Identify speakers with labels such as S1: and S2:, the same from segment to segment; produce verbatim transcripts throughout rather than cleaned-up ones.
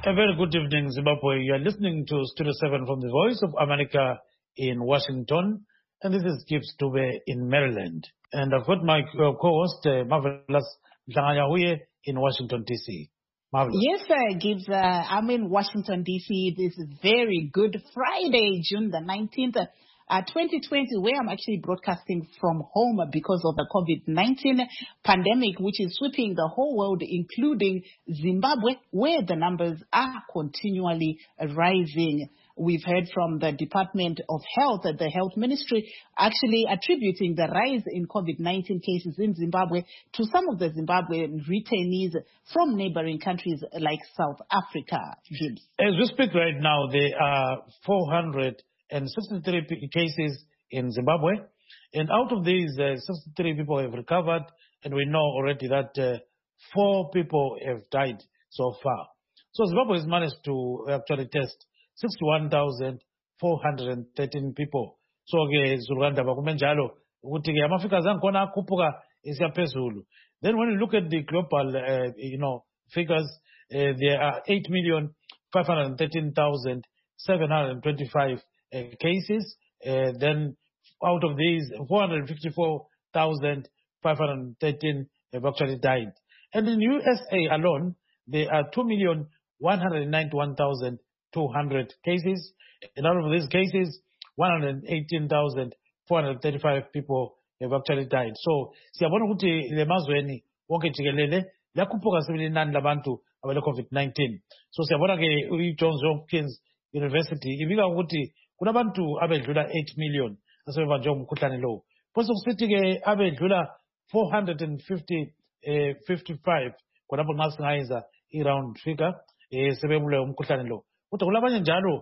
S1: A very good evening, Zimbabwe. You are listening to Studio seven from the Voice of America in Washington, and this is Gibbs Dube in Maryland. And I've got my uh, co-host, uh, Marvelous Mhlanga in Washington, D C. Marvelous.
S2: Yes, sir, Gibbs. Uh, I'm in Washington, D C. This is very good Friday, June the nineteenth. Uh, twenty twenty, where I'm actually broadcasting from home because of the COVID nineteen pandemic, which is sweeping the whole world, including Zimbabwe, where the numbers are continually rising. We've heard from the Department of Health, the Health Ministry, actually attributing the rise in COVID nineteen cases in Zimbabwe to some of the Zimbabwean returnees from neighboring countries like South Africa. Gibbs.
S1: As we speak right now, there are four hundred sixty-three cases in Zimbabwe, and out of these, uh, sixty-three people have recovered, and we know already that uh, four people have died so far. So Zimbabwe has managed to actually test sixty-one thousand four hundred thirteen people. So ke Zuranda bakumenjalo ukuthi ke amafika zankona akuphuka esiyaphezulu. Then when you look at the global uh, you know figures, uh, there are eight million five hundred thirteen thousand seven hundred twenty-five Uh, cases, uh, then out of these, four hundred fifty-four thousand five hundred thirteen have actually died. And in U S A alone, there are two million one hundred ninety-one thousand two hundred cases. And out of these cases, one hundred eighteen thousand four hundred thirty-five people have actually died. So, siyabona ukuthi le mazweni wonke jikelele yakhuphuka sibili nani labantu abale COVID nineteen. So siyabona ke uJohns Hopkins University ibika ukuthi kunabantu abedlula eight million asebebanjwe umkhuhlane lo. Bese kusithi ke abedlula four hundred fifty-five khonapho nxa singayenza i-round figure eh sebebule umkhuhlane lo. Kodwa kulabanye njalo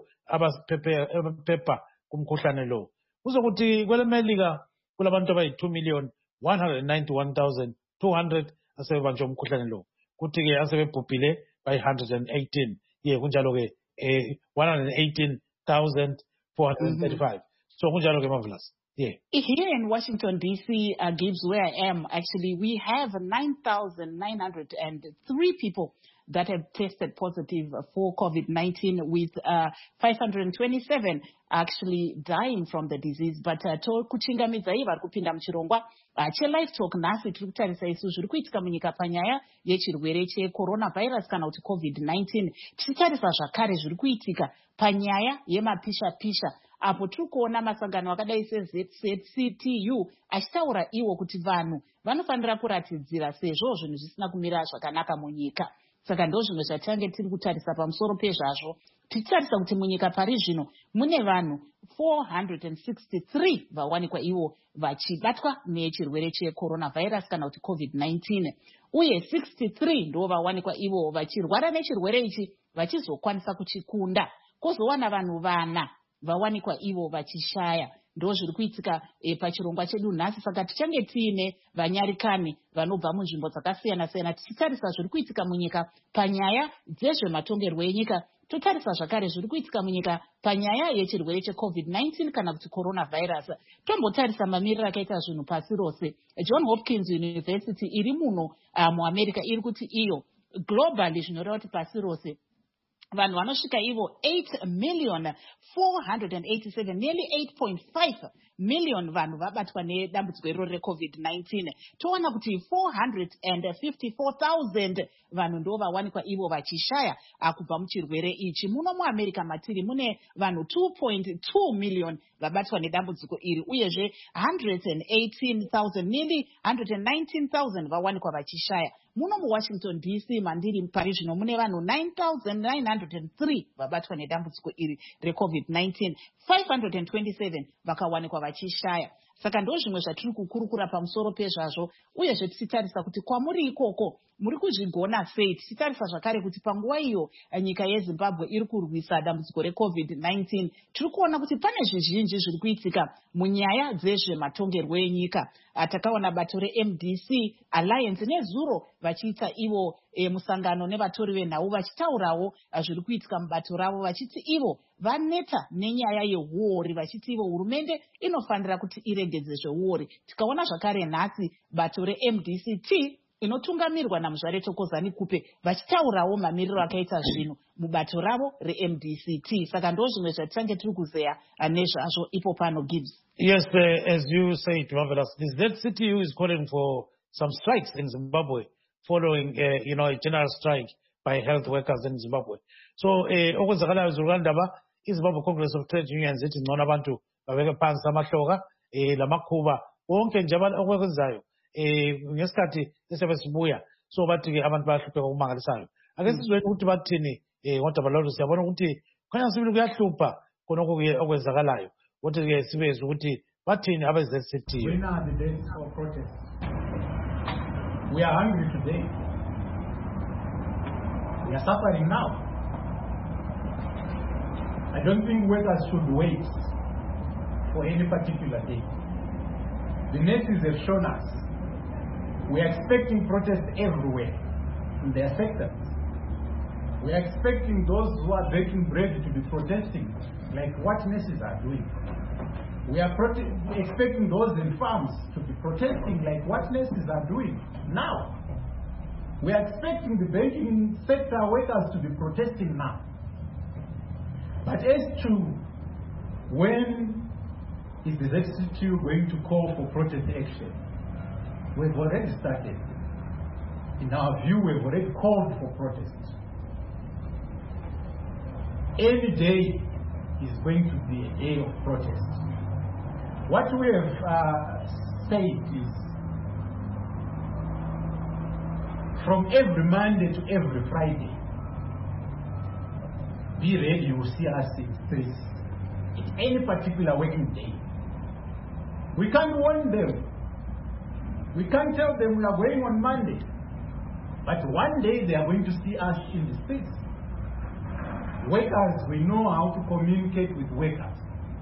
S1: abaphepha kumkhuhlane lo. Kuzokuthi kwelemelika kulabantu abayi two million one hundred ninety-one thousand two hundred asebebanjwe umkhuhlane lo. Kuthi ke asebebhubhile by one hundred eighteen. Ye kunjalo ke eh one hundred eighteen thousand four hundred thirty-five. Mm-hmm. So, kunjalo ke Marvelous. Yeah.
S2: Here in Washington, D C, uh, Gibbs, where I am, actually, we have nine thousand nine hundred three people that have tested positive for COVID nineteen, with uh, five hundred twenty-seven actually dying from the disease. But to kuchingamidza iye vari kupinda muchirongwa chelive talk nhasi tiri kutarisa isu zviri kuitika munyika panyaya yechirwere checoronavirus kana kuti COVID nineteen. Tichitarisa zvakare zviri kuitika panyaya yemapisha-pisha, apo tiri kuona masangano akadai seZ C T U achitaura iwo kuti vanhu vanofanira kuratidzira sezvo zvinhu zvisina kumira zvakanaka munyika. Saka ndo zvimwe zvatange tiri kutarisa pamusoro pezvazvo. Tichitarisa kuti munyika pari zvino mune vanhu four hundred sixty-three vawanikwa ivo vachibatwa nechirwere checoronavirus kana kuti COVID nineteen, uye sixty-three ndo vawanikwa ivo vachirwara nechirwere ichi vachizokwanisa kuchikunda. Kozowana vanhu vana vawanikwa ivo vachishaya. Ndo zviri kuitika e, pachirongwa chedu nhasi. Saka tichange tiine vanyarikani vanobva munzvimbo dzakasiyana siyana tichitarisa zviri kuitika munyika panyaya dzezvematongerwo enyika. Totarisa zvakare zviri kuitika munyika panyaya yechirwere cheCovid nineteen kana kuti coronavirus. Tombotarisa mamiriro akaita zvinhu pasi rose. John Hopkins University iri muno uh, muAmerica iri kuti iyo globally zvinoreva kuti pasi rose vanhu vanosvika ivo eight million four hundred eighty-seven, nearly eight point five million vanhu vabatwa nedambudziko iroro reCovid nineteen. Toona kuti four hundred fifty-four thousand vanhu ndo vawanikwa ivo vachishaya kubva muchirwere ichi. Muno muAmerica matiri mune vanhu two point two million vabatwa nedambudziko iri, uyezve one hundred eighteen thousand, nearly one hundred nineteen thousand vawanikwa vachishaya. Muno muWashington D C mandiri pari zvino mune vanhu nine thousand nine hundred three vabatwa nedambudziko iri reCovid nineteen, five hundred twenty-seven vakawanikwa vachishaya. Saka ndo zvimwe zvatiri kukurukura pamusoro pezvazvo, uyezve tichitarisa kuti kwamuri ikoko muri kuzvigona sei. Tichitarisa zvakare kuti panguva iyo nyika yeZimbabwe iri kurwisa dambudziko reCovid nineteen, tiri kuona kuti pane zvizhinji zviri kuitika munyaya dzezvematongerwo enyika. Takaona bato reM D C Alliance nezuro vachiita ivo e, musangano nevatori venhau vachitaurawo zviri kuitika mubato ravo, vachiti ivo vaneta nenyaya yehuori, vachiti ivo hurumende inofanira kuti iregedze zveuori. Tikaona zvakare nhasi bato reM D C T inotungamirwa naMuzvare Thokozani Kupe vachitaurawo mamiriro akaita zvino mubato ravo re-M D C T. Saka ndo zvimwe zvatichange tiri kuzeya nezvazvo ipo pano Gibbs.
S1: Yes, uh, as you say, Marvelous, this Z C T U is calling for some strikes in Zimbabwe following, uh, you know, a general strike by health workers in Zimbabwe. So, okwenzakalayo zilukandaba iZimbabwe Congress of Trade Unions ithi ngcono abantu babeke phansi amahloka eh lamakhuba wonke nje okwenzayo eh ngesikhathi esibe sibuya so bathi ke abantu bayahlupheka okumangalisayo. Ake sizwe ukuthi bathini eh ngodaba lolu siyabona ukuthi khanya sibili kuyahlupha khona okwenzakalayo. What is the space? What is bathini abe-Z C T U?
S3: When are the days for protest? We are hungry today. We are suffering now. I don't think workers should wait for any particular day. The nurses have shown us we are expecting protests everywhere in their sectors. We are expecting those who are baking bread to be protesting, like what nurses are doing. We are expecting those in farms to be protesting, like what nurses are doing now. We are expecting the banking sector workers to be protesting now. But as to when is the Z C T U going to call for protest action, we've already started. In our view, we've already called for protests. Any day is going to be a day of protest. What we have uh, said is from every Monday to every Friday, be ready, you will see us in streets. It's any particular working day. We can't warn them. We can't tell them we are going on Monday. But one day they are going to see us in the streets. Workers, we know how to communicate with workers.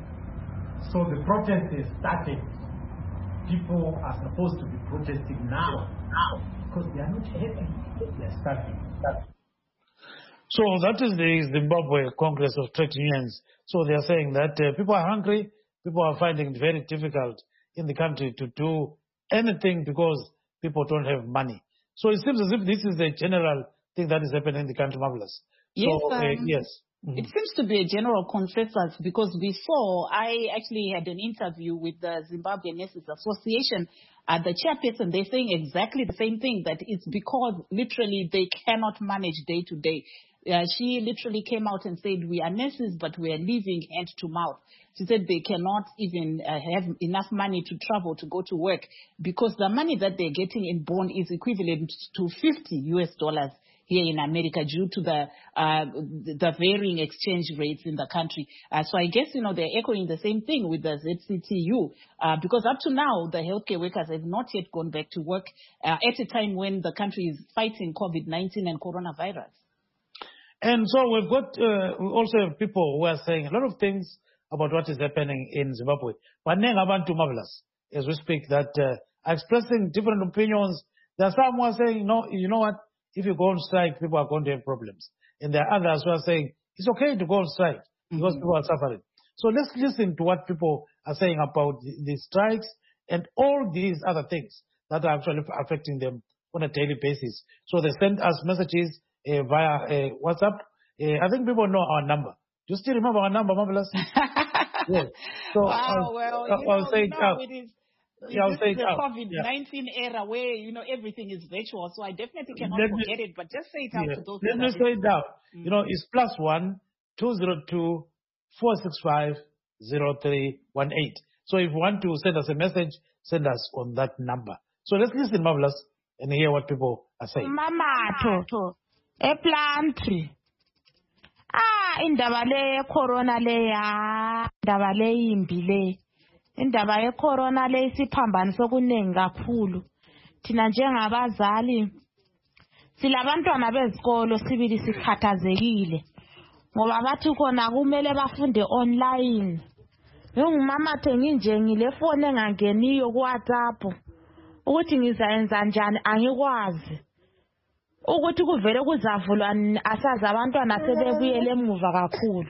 S3: So the protest has started. People are supposed to be protesting now, now, because they are not happy. They are starting.
S1: So that is the Zimbabwe Congress of Trade Unions. So they are saying that uh, people are hungry, people are finding it very difficult in the country to do anything because people don't have money. So it seems as if this is the general thing that is happening in the country, Marvelous.
S2: Yes,
S1: so, uh,
S2: um,
S1: yes. Mm-hmm.
S2: It seems to be a general consensus because before I actually had an interview with the Zimbabwe Nurses Association, uh, the chairperson, they're saying exactly the same thing, that it's because literally they cannot manage day to day. Uh, she literally came out and said, we are nurses, but we are living hand to mouth. She said they cannot even uh, have enough money to travel to go to work because the money that they're getting in bond is equivalent to fifty U S dollars here in America due to the uh, the varying exchange rates in the country. Uh, so I guess, you know, they're echoing the same thing with the Z C T U uh, because up to now, the healthcare workers have not yet gone back to work uh, at a time when the country is fighting COVID nineteen and coronavirus.
S1: And so we've got, uh, we also have people who are saying a lot of things about what is happening in Zimbabwe. But Nengabantu Marvelous, as we speak, that uh, are expressing different opinions. There are some who are saying, no, you know what, if you go on strike, people are going to have problems. And there are others who are saying, it's okay to go on strike because mm-hmm. people are suffering. So let's listen to what people are saying about the, the strikes and all these other things that are actually affecting them on a daily basis. So they send us messages Uh, via uh, WhatsApp. Uh, I think people know our number. Do you still remember our number, Marvelous? Yes. So
S2: wow,
S1: I'll,
S2: well,
S1: I'll,
S2: you
S1: I'll
S2: know,
S1: say
S2: you
S1: it
S2: know,
S1: out.
S2: It is,
S1: yeah, I'll say
S2: this is
S1: it
S2: the
S1: out.
S2: COVID nineteen yeah. era where, you know, everything is virtual. So I definitely cannot
S1: Let
S2: forget
S1: me,
S2: it, but just say it out
S1: yeah.
S2: to those
S1: Let me say it out. Mm-hmm. You know, it's plus one, two zero two, four six five, zero three one eight. So if you want to send us a message, send us on that number. So let's listen, Marvelous, and hear what people are saying.
S4: Mama, to, to. Eplantri. Ah, indaba le corona le ya, indaba le imbi le. Indaba ye corona le isiphambanise kunengi kakhulu. Thina njengabazali silabantwana bezikolo sibili sikhathazekile. Ngoba bathi khona kumele bafunde online. Ngingumama the nginje ngile phone engangeniyo ku WhatsApp. Ukuthi ngizayenza njani angikwazi. Ukuthi kuvele kuzavulwa asazi abantwana sebebuyele emuva kakhulu.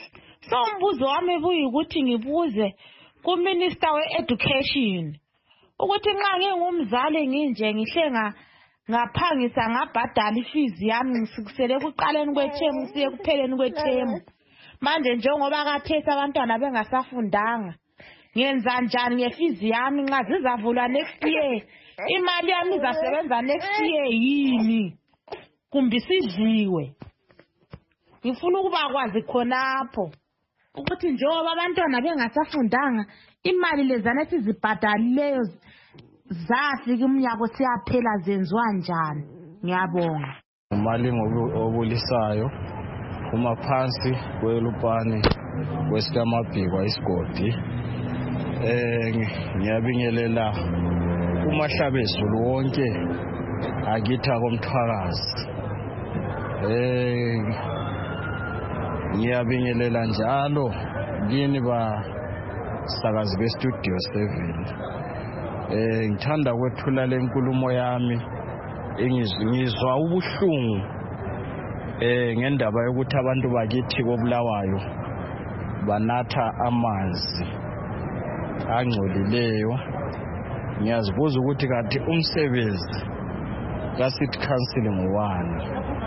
S4: So umbuzo wami buyi ukuthi ngibuze ku Minister we Education ukuthi nxa ngingumzali nginje ngihle ngaphangisa ngabhadala ifizi yami ngisikisele ekuqaleni kwethemu siye ekupheleni kwethemu. Manje njengoba kathesi abantwana bengasafundanga ngenza njani ngefizi yami nxa zizavulwa next year? Imali yami izasebenza next year yini? Kumbe sidliwe? Ngifuna ukuba kwazi khonapho ukuthi njengoba abantwana bengasafundanga imali lezana sizibhadalileyo zafika umnyaka siyaphela zenziwa njani? Ngiyabonga.
S5: Imali ngobulisayo uma phansi kwelupani wesikamabhikwa isigodi. Eh ngiyabingelela uMahlabezulu wonke akitha komthwakazi. Eh ngiyabingelela njalo kini ba sakazi be Studio seven. Eh ngithanda kwethula lenkulumo yami engizwa ubuhlungu eh ngendaba yokuthi abantu bakithi koBulawayo banatha amanzi angcolileyo. Ngiyazibuza ukuthi kanti umsebenzi kaCity Council ngowani?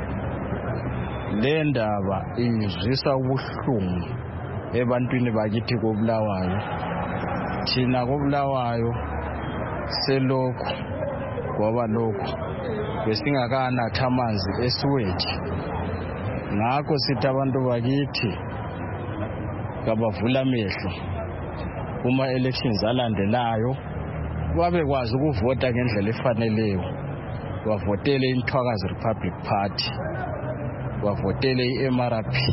S5: Le ndaba izwisa ubuhlungu ebantwini bakithi koBulawayo. Thina koBulawayo selokhu kwaba lokhu besingakanatha amanzi esiwethi. Ngakho sithi abantu bakithi kabavula amehlo uma elections alandelayo babekwazi ukuvota ngendlela efaneleyo. Bavotele iNthwakazi Republic Party, bavotele i-M R P,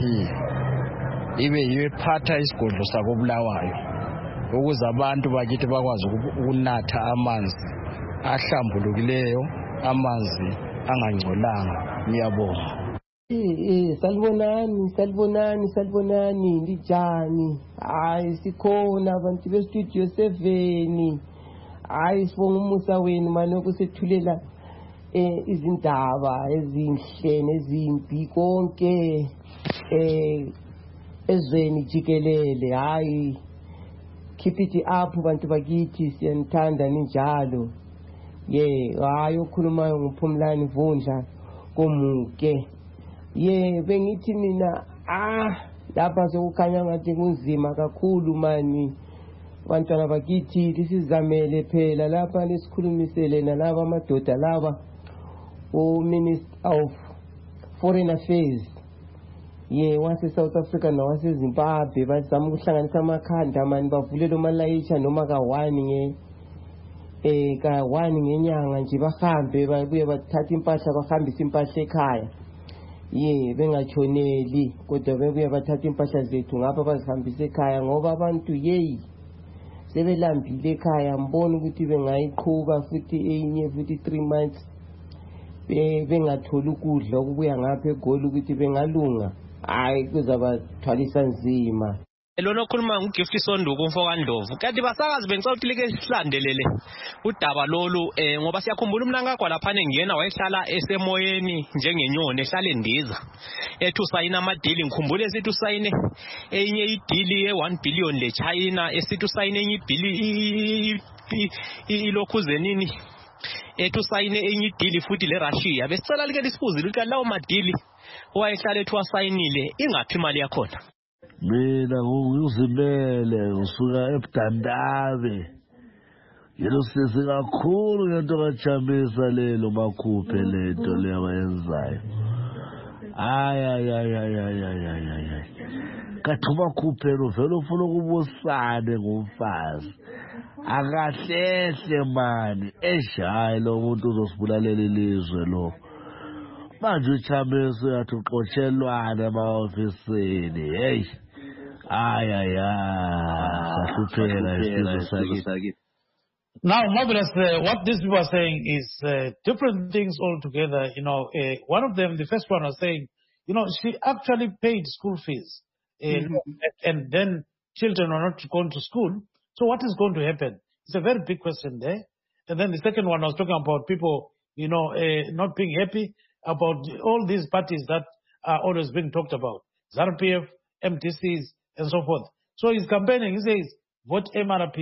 S5: ibe yiyo ephatha isigodlo sakoBulawayo ukuze abantu bakithi bakwazi ukunatha amanzi ahlambulukileyo, amanzi angangcolanga. Ngiyabonga.
S6: Eh eh salibonani salibonani salibonani lijani. Hayi sikhona abantu be Studio seven. Hayi sibonga umusa wenu manje okusithulela eh izindaba ezinhle nezimbi konke eh ezweni jikelele. Hayi keep it up bantu bakithi, siyanithanda ninjalo. Ye hayi okhuluma ngoPhumlani Vundla komuke. Ye bengithi mina ah lapha sokukhanya ngathi kunzima kakhulu mani. Bantwana bakithi lisizamele phela lapha lesikhulumisele nalabo amadoda laba o Minister of Foreign Affairs ye wase South Africa nawase Zimbabwe bazama ukuhlanganisa amakhanda mani bavule lo malayisha noma ka one nge eh ka one ngenyanga nje bahambe babuye bathatha impahla bahambisa impahla ekhaya. Ye bengachoneli kodwa bebuye bathatha impahla zethu ngapha bazihambisa ekhaya ngoba abantu yeyi sebelambile ekhaya mbona ukuthi bengayiqhuba futhi enye futhi three months bengatholi ukudla ukubuya ngapha eGoli ukuthi bengalunga. Hayi kuzabathwalisa nzima.
S7: Lona okhuluma nguGift Sonduku umfokandlovu. Kanti basakazi bengicela ukuthi like sihlandelele udaba lolu eh ngoba siyakhumbula umnankagwa lapha ngiyena wayehlala esemoyeni njengenyoni ehlala endiza. Ethi usayina amadili ngikhumbule esithi usayine enye idili ye one billion le China, esithi usayine enye ibili ilokhuze nini. Ethi usayine enye idili futhi le Russia. Besicela like lisibuzile ukuthi lawo madili owayehlala ethi wasayinile ingaphi imali yakhona.
S8: Mina nguzimele ngisuka eBudandabe. Yelo sisi kakhulu ngento kajamisa lelo makhuphe lento leyayenzayo. Ay ay ay ay ay ay ay. Kathuma khuphelo vele ufuna ukubusane ngomfazi. Akahlehle mani eshaye lo muntu uzosibulalela ilizwe lo. Manje uchamisa yathi uxotshelwana ema-ofisini. Hey. Ay, ay, ay.
S1: Now, Marvelous, uh, what these people are saying is uh, different things altogether. You know, uh, one of them, the first one was saying, you know, she actually paid school fees. Uh, mm-hmm. And then children are not going to school. So what is going to happen? It's a very big question there. And then the second one, I was talking about people, you know, uh, not being happy about all these parties that are always being talked about. ZANU-P F, M D Cs, and so forth. So he's campaigning, he says, vote M R P.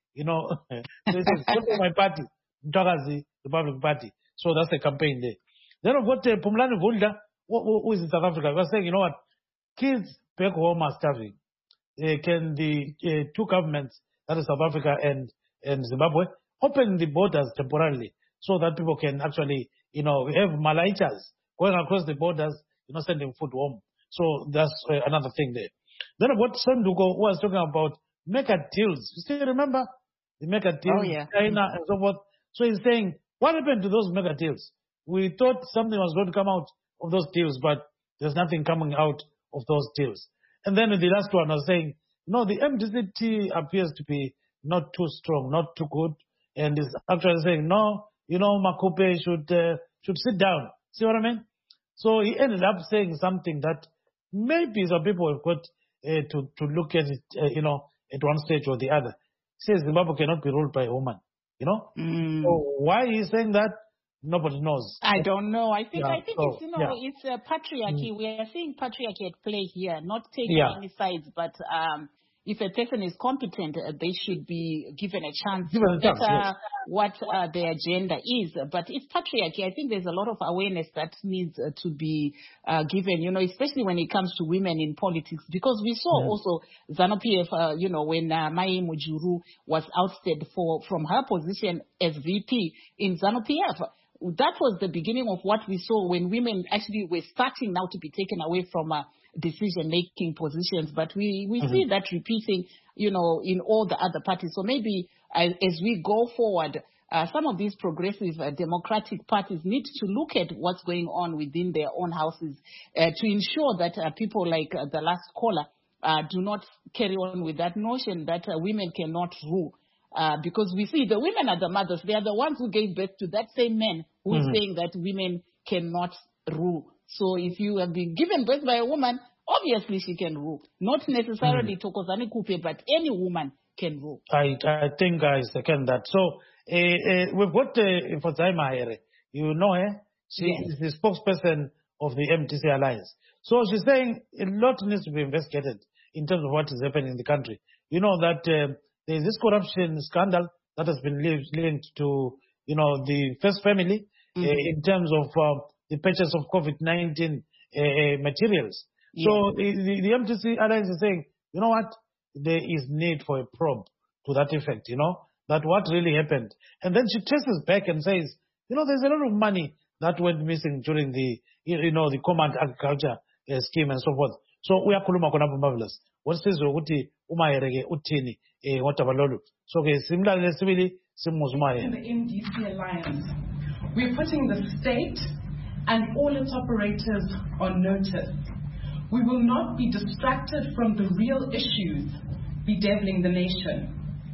S1: you know. So he says, vote for my party, Mtwakazi Republic Party. So that's the campaign there. Then I've got uh, Pumlani Vulda, who, who is in South Africa. We're saying, you know what, kids back home are starving. Uh, can the uh, two governments, that is South Africa and, and Zimbabwe, open the borders temporarily so that people can actually, you know, have malaichas going across the borders, you know, sending food home. So that's uh, another thing there. Then what Sanduko was talking about mega deals. You still remember the mega deals,
S2: Oh, yeah.
S1: China and so forth. So he's saying, what happened to those mega deals? We thought something was going to come out of those deals, but there's nothing coming out of those deals. And then the last one was saying, no, the M D C T appears to be not too strong, not too good, and is actually saying, no, you know, Makupe should uh, should sit down. See what I mean? So he ended up saying something that maybe some people have got uh, to to look at it, uh, you know, at one stage or the other. He says Zimbabwe cannot be ruled by a woman, you know.
S2: Mm.
S1: So why he's saying that, nobody knows.
S2: I don't know. I think
S1: Yeah,
S2: I think
S1: so,
S2: it's you know
S1: yeah.
S2: it's a patriarchy.
S1: Mm.
S2: We are seeing patriarchy at play here, not taking
S1: Yeah.
S2: any sides, but um, if a person is competent, uh, they should be given a chance
S1: Given
S2: to
S1: a chance,
S2: better
S1: yes.
S2: what uh, their agenda is. But it's patriarchy. I think there's a lot of awareness that needs uh, to be uh, given, you know, especially when it comes to women in politics, because we saw
S1: Mm.
S2: also ZANU-P F, uh, you know, when uh, Mai Mujuru was ousted for from her position as V P in ZANU-P F. That was the beginning of what we saw when women actually were starting now to be taken away from uh, decision-making positions. But we, we
S1: Mm-hmm.
S2: see that repeating, you know, in all the other parties. So maybe uh, as we go forward, uh, some of these progressive uh, democratic parties need to look at what's going on within their own houses uh, to ensure that uh, people like uh, the last caller uh, do not carry on with that notion that uh, women cannot rule. Uh, because we see the women are the mothers. They are the ones who gave birth to that same man who is
S1: Mhm.
S2: saying that women cannot rule. So if you have been given birth by a woman, obviously she can rule. Not necessarily Thokozani Kupe, but any woman can rule.
S1: I, I think I second that. So uh, uh, we've got uh, Mfotsaima here. You know her. She
S2: Yes.
S1: is the spokesperson of the M T C Alliance. So she's saying a lot needs to be investigated in terms of what is happening in the country. You know that uh, there is this corruption scandal that has been li- linked to, you know, the first family uh,
S2: Mhm.
S1: in terms of uh, the purchase of COVID nineteen uh, uh, materials. So the, the, the M T C Alliance is saying, you know what, there is need for a probe to that effect, you know, that what really happened. And then she traces back and says, you know, there's a lot of money that went missing during the, you you know, the command agriculture uh, scheme and so forth. So we are kuluma kona marvelous. What says ukuthi umayereke uthini eh ngotaba lolu. So ke similarly sibili simuzuma
S9: In
S1: here.
S9: the M D C Alliance, we're putting the state and all its operators on notice. We will not be distracted from the real issues bedeviling the nation.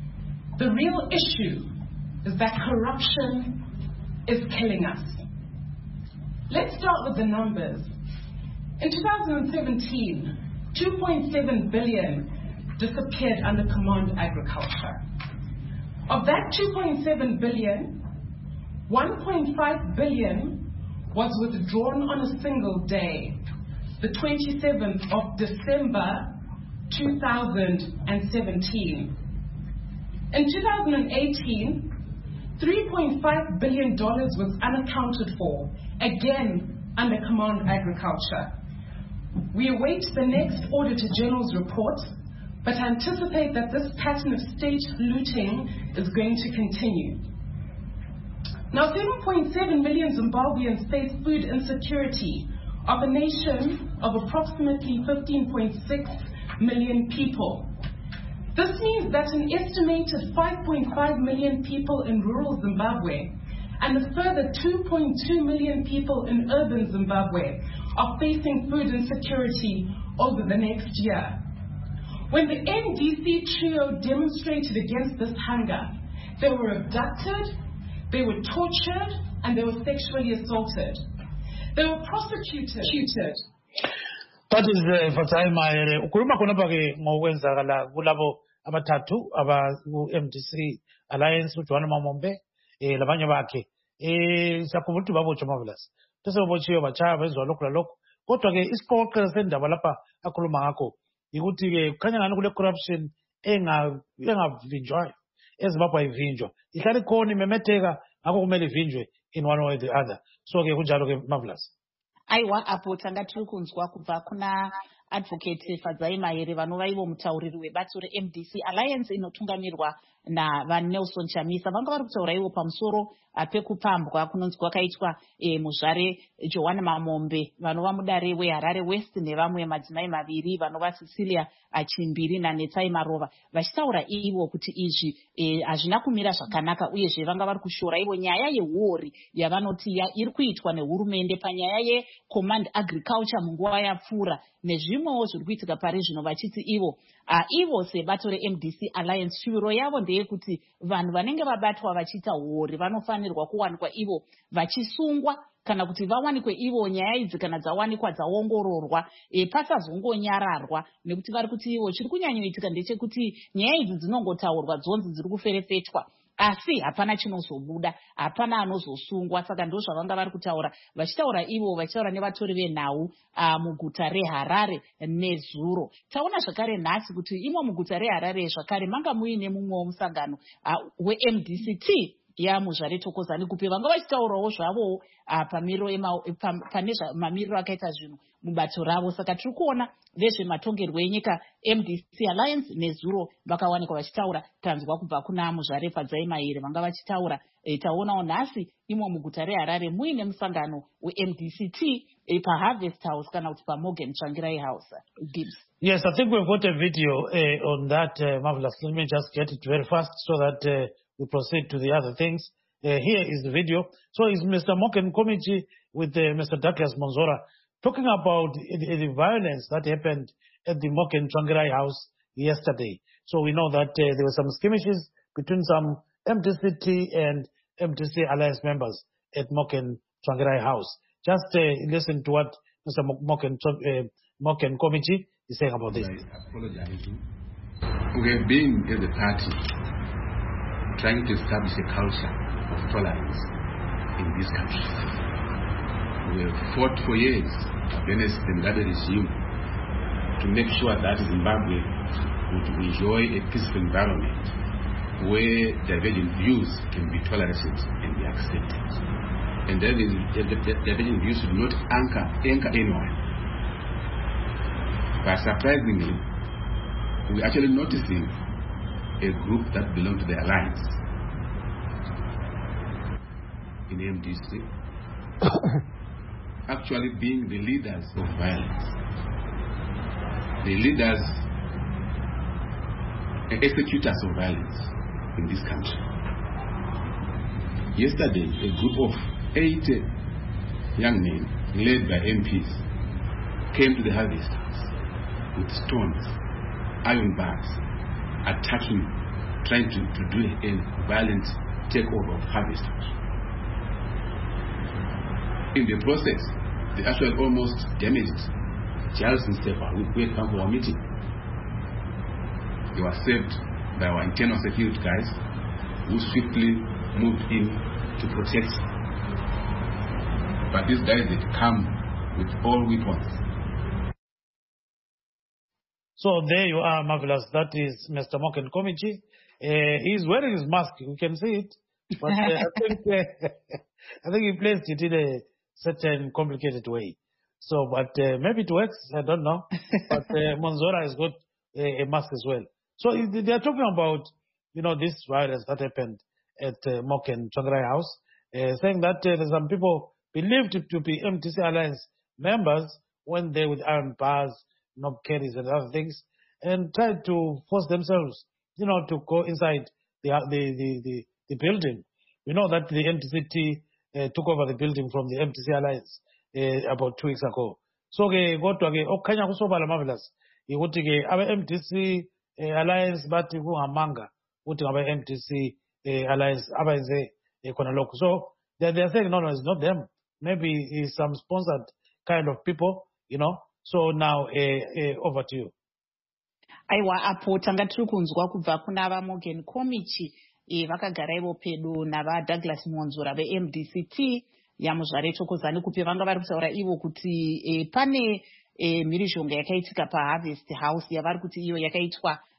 S9: The real issue is that corruption is killing us. Let's start with the numbers. In two thousand seventeen, two point seven billion disappeared under Command Agriculture. Of that two point seven billion, one point five billion was withdrawn on a single day, the twenty-seventh of December two thousand seventeen. In two thousand eighteen, three point five billion dollars was unaccounted for, again under Command Agriculture. We await the next Auditor General's report, but anticipate that this pattern of state looting is going to continue. Now, seven point seven million Zimbabweans face food insecurity of a nation of approximately fifteen point six million people. This means that an estimated five point five million people in rural Zimbabwe and a further two point two million people in urban Zimbabwe are facing food insecurity over the next year. When the N D C trio demonstrated against this hunger, they were abducted, they were tortured, and they were sexually assaulted. They were prosecuted.
S1: That is uh, Fatsaima here. Ukuluma khonapha ke ngokwenzakala kulabo abathathu aba ku M D C Alliance uJohn Mamombe eh labanye bakhe eh siyakhumbula ukuthi babotshwa marvelous bese bobotshiwe bachaya bezwa lokho lalokho kodwa ke isiqoqo sendaba lapha akhuluma ngakho ukuthi ke kukhanya ngani kule corruption enga engavinjwayo eZimbabwe ayivhinjwa ihlale khona imemeteka ngakho kumele ivinjwe in one way or the other. So ke kunjalo ke Marvelous.
S2: Aiwa apo tanga tiri kunzwa kubva kuna advocate Fadzai Mahere vanova ivo mutauriri webato reM D C Alliance inotungamirwa naVaNelson Chamisa. Vanga vari kutaura ivo pamusoro pekupambwa kunonzi kwakaitwa e, muzvare Joanna Mamombe vanova mudare weHarare West nevamwe madzimai maviri vanova Cecilia Chimbiri naNetsai Marova vachitaura ivo kuti izvi hazvina e, kumira zvakanaka uyezve vanga vari kushora ivo nyaya yehuori yavanoti iri kuitwa nehurumende panyaya yecommand agriculture munguva yapfuura nezvimwewo zviri kuitika pari zvino vachiti ivo uh, ivo sebato reM D C Alliance shuviro yavo ndeyekuti vanhu vanenge vabatwa vachiita huori vanofanirwa kuwanikwa ivo vachisungwa kana kuti vawanikwe ivo nyaya idzi kana dzawanikwa dzaongororwa e, pasazongonyararwa nekuti vari kuti ivo chiri kunyanyoitika ndechekuti nyaya idzi dzinongotaurwa dzonzi dziri kuferefetwa asi hapana chinozobuda hapana anozosungwa saka ndo zvavanga vari kutaura vachitaura ivo vachitaura nevatori venhau uh, muguta reHarare nezuro. Taona zvakare nhasi kuti imo muguta reHarare zvakare manga muine mumwewo musangano uh, weM D C T yamuzvare Thokozani Kupe vanga vachitaurawo zvavo uh, pamiro pane mamiriro akaita zvinhu mubato ravo saka tiri kuona vezvematongerwo enyika M D C Alliance nezuro vakawanikwa vachitaura tanzwa kubva kuna muzvare Fadzai Mahere vanga vachitaura e, taonawo nhasi imo muguta reHarare muine musangano weM D C T e, paHarvest House kana kuti paMorgan Tsvangirai House. Gibbs.
S1: Yes, I think we've got a video uh, on that, uh, Marvelous. Let me just get it very fast so that uh, we proceed to the other things. Uh, here is the video. So it's Mister Morgan Komichi with uh, Mister Douglas Monzora talking about the, the violence that happened at the Morgan Tsvangirai House yesterday. So we know that uh, there were some skirmishes between some M D C T and M D C Alliance members at Morgan Tsvangirai House. Just uh, listen to what Mister Morgan uh, Morgan Komichi is saying about this.
S10: Apologizing. We have been as a party trying to establish a culture of tolerance in this country. We have fought for years against the Mugabe regime to make sure that Zimbabwe would enjoy a peaceful environment where divergent views can be tolerated and be accepted. And that is, the, the, the divergent views should not anchor, anchor anyone. But surprisingly, we're actually noticing a group that belongs to the alliance in M D C actually being the leaders of violence, the leaders and executors of violence in this country. Yesterday, a group of eight young men led by M Ps came to the Harvest House with stones, iron bars, attacking, trying to, to do a violent takeover of Harvest House. In the process, they actually almost damaged Charles Nsepa, who had come for our meeting. They were saved by our internal security guys, who swiftly moved in to protect. But these guys had come with all weapons.
S1: So there you are, Marvelous. That is Mister Morgan Komichi. Uh, he's wearing his mask. We can see it. But uh, I, think, uh, I think he placed it in a certain complicated way. So, but uh, maybe it works. I don't know. But uh, Monzora has got a, a mask as well. So they are talking about, you know, this violence that happened at uh, Morgan Tsvangirai House, uh, saying that uh, there's some people believed to be M D C Alliance members when they with iron bars, knob carries and other things, and tried to force themselves, you know, to go inside the the the, the, the building. We know that the M D C T uh, took over the building from the M D C Alliance uh, about two weeks ago. So ke kodwa ke okukhanya kusobala Marvelous ukuthi ke abe M D C uh, Alliance bathi kungamanga ukuthi ngabe M D C uh, Alliance abenze khona lokho. So they they are saying no no, it's not them. Maybe it's some sponsored kind of people, you know. So now, uh, uh, over to you.
S2: Aiwa apo tanga tiri kunzwa kubva kuna vaMorgan Komichi e, vakagara ivo pedo nava Douglas Monzora veM D C T yamuzvare Thokozani Kupe vanga vari kutaura ivo kuti e, pane e, mhirizhonga yakaitika paHarvest House yavari kuti iyo yakaitwa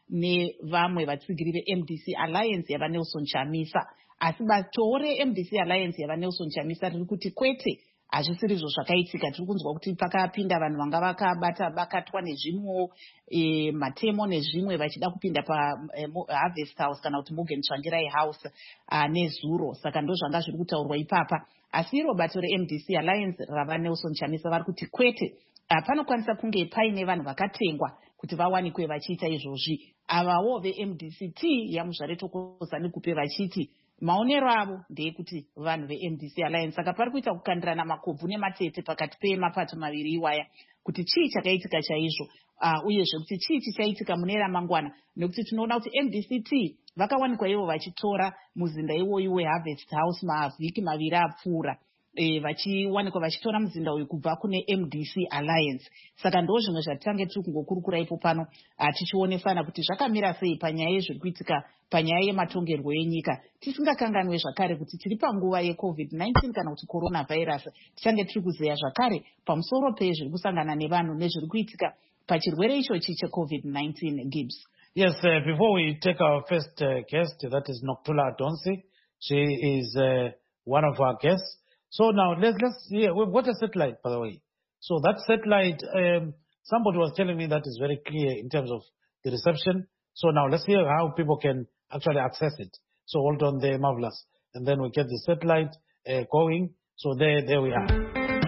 S2: nevamwe vatsigiri ve-M D C Alliance yavaNelson Chamisa. Asi batoo re-M D C Alliance yavaNelson Chamisa riri kuti kwete, hazvisiri izvo zvakaitika. Tiri kunzwa kuti pakapinda vanhu vanga vakabata bakatwa nezvimwewo e, matemo nezvimwe vachida kupinda paHarvest House kana kuti Morgan Tsvangirai House uh, nezuro. Saka ndo zvanga zviri kutaurwa ipapa. Asi iro bato re-M D C Alliance ravaNelson Chamisa vari kuti kwete, uh, panokwanisa kunge paine vanhu vakatengwa kuti vawanikwe vachiita izvozvi. Avawo ve-M D C T yaMuzvare Thokozani Kupe vachiti maonero avo ndeyekuti vanhu ve-M D C Alliance. Saka pari kuita kukandirana makobvu nematete pakati pemapato maviri iwaya kuti chii chakaitika chaizvo, uh, uyezve kuti chii chichaitika mune ramangwana, nekuti tinoona kuti M D C T vakawanikwa ivo vachitora muzinda iwoyu weHarvest House mavhiki maviri apfuura. E, vachiwanikwa vachitora muzinda uyu kubva kune M D C Alliance. Saka ndo zvimwe zvatitange tiri kungokurukura ipo pano tichionesana kuti zvakamira sei panyaya yezviri kuitika panyaya yematongerwo enyika, tisingakanganwe zvakare kuti tiri panguva yeCovid nineteen kana kuti coronavirus. Tichange tiri kuzeya zvakare pamusoro pezviri kusangana nevanhu nezviri kuitika pachirwere ichochi cheCovid nineteen. Gibbs.
S1: Yes, uh, before we take our first uh, guest, that is Nokuthula Adonsi. She is uh, one of our guests. So now let's let's yeah, we've got a satellite, by the way. So that satellite, um, somebody was telling me that is very clear in terms of the reception. So now let's hear how people can actually access it. So hold on there, Marvelous, and then we get the satellite uh, going. So there, there we are.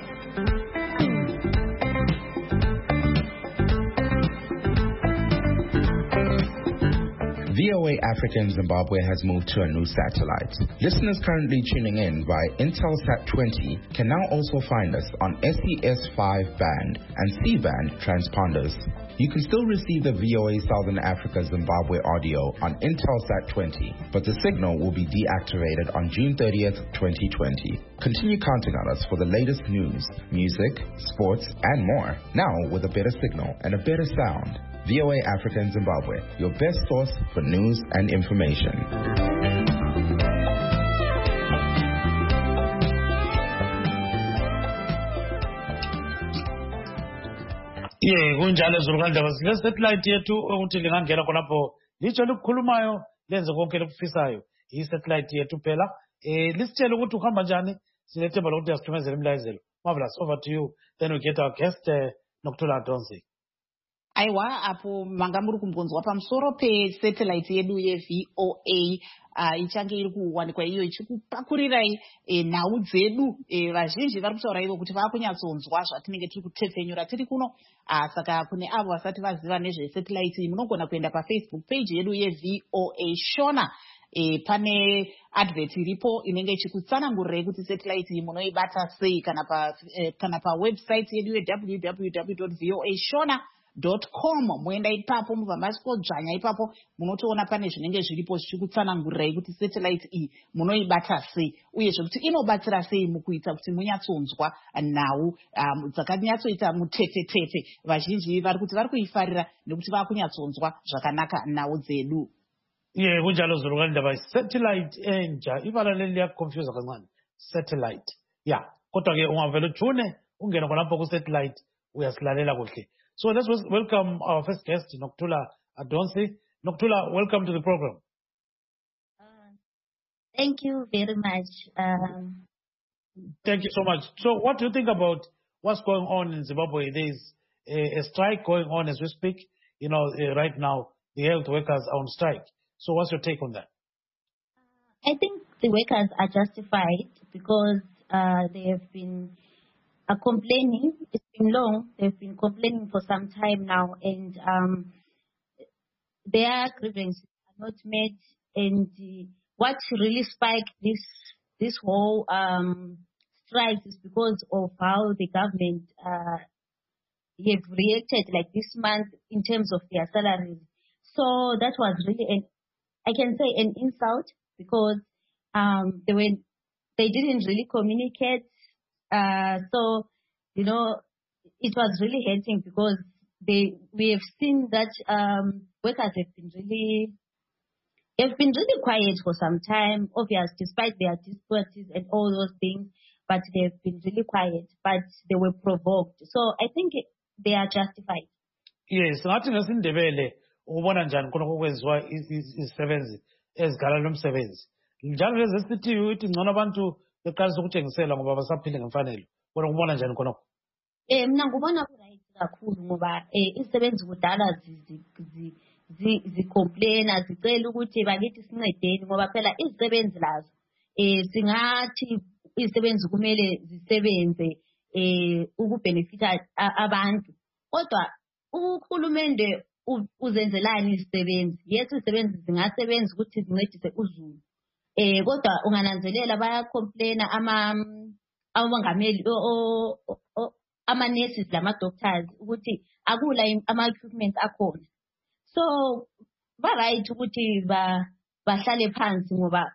S11: V O A Africa in Zimbabwe has moved to a new satellite. Listeners currently tuning in via Intelsat twenty can now also find us on S E S five band and C band transponders. You can still receive the V O A Southern Africa Zimbabwe audio on Intelsat twenty, but the signal will be deactivated on June thirtieth, twenty twenty. Continue counting on us for the latest news, music, sports, and more, now with a better signal and a better sound. V O A Africa in Zimbabwe, your best source for news and information.
S1: Yeah, kunjalo zurukanda basile satellite yethu ukuthi lingangena khonapho licho likhulumayo lenze konke lokufisayo i satellite yethu phela eh lisitshela ukuthi uhamba njani silethemba lokuthi asithumezele imlayezelo. Marvelous, over to you, then we get our guest uh, Nokuthula Adonsi.
S2: Aiwa, apo manga muri kumbonzwa pamusoro pe-satellite yedu ye-V O A uh, ichange iri kuwanikwa iyo ichikupakurirai e, nhau dzedu. E, vazhinji vari kutaura ivo kuti vakunyatsonzwa zvatinenge tiri kutepfenyura tiri kuno. Uh, saka kune avo vasati vaziva nezve-satellite iyi munogona kuenda pafacebook page yedu ye-V O A Shona. E, pane advert iripo inenge ichikutsanangurirai kuti satellite iyi munoibata sei kana pa, eh, kana pa website yedu ye-w w w dot v o a shona dot com. Muenda ipapo mubva masikodzvanya ipapo munotoona pane zvinenge zviripo zvichikutsanangurirai kuti satellite iyi munoibata sei uyezve kuti inobatsira sei mukuita kuti munyatsonzwa nhau um, dzakanyatsoita mutefetefe. Vazhinji vari kuti vari kuifarira nekuti vakunyatsonzwa zvakanaka nhau dzedu.
S1: Yeah, kunjalo zurukanda by satellite enja ivalaleli yakuconfuse kancane satellite. Yeah, kodwa ke ungavela ujune ungena khonapho ku satellite uyasilalela kuhle. So let's welcome our first guest, Nokuthula Adonsi. Nokuthula, welcome to the program.
S12: Uh, thank you very much. Um,
S1: thank you so much. So what do you think about what's going on in Zimbabwe? There's a, a strike going on as we speak. You know, uh, right now, the health workers are on strike. So what's your take on that?
S12: I think the workers are justified because uh, they have been uh, complaining. It's been long. They've been complaining for some time now, and um, their grievances are not met. And uh, what really spiked this this whole um, strike is because of how the government uh, have reacted like this month in terms of their salaries. So that was really an I can say an insult because um, they were they didn't really communicate. Uh, so you know it was really hurting because they we have seen that um, workers have been really have been really quiet for some time. Obviously, despite their difficulties and all those things, but they've been really quiet. But they were provoked. So I think they are justified.
S1: Yes, ngathi ngesindebele ubona njani khona kokwenziwa izisebenzi ezigala lomsebenzi njalo lezi esithiyo ithi ngcono abantu beqalisa ukutshengisela ngoba basaphile ngemfanelo bona kubona njani khonokho?
S12: Eh mina ngubona ku-right kakhulu ngoba eh izisebenzi kudala zicomplaina zicela ukuthi bakithi sincedeni ngoba phela izisebenzi lazo eh singathi izisebenzi kumele zisebenze eh ukubenefita abantu kodwa uhulumende uzenzelani izisebenzi yes izisebenzi zingasebenza ukuthi zincedise uZulu eh kodwa ungananzelela bayacomplaina ama amongameli ama nurses lama doctors ukuthi akula ama equipment akhona so ba right ukuthi ba bahlale phansi ngoba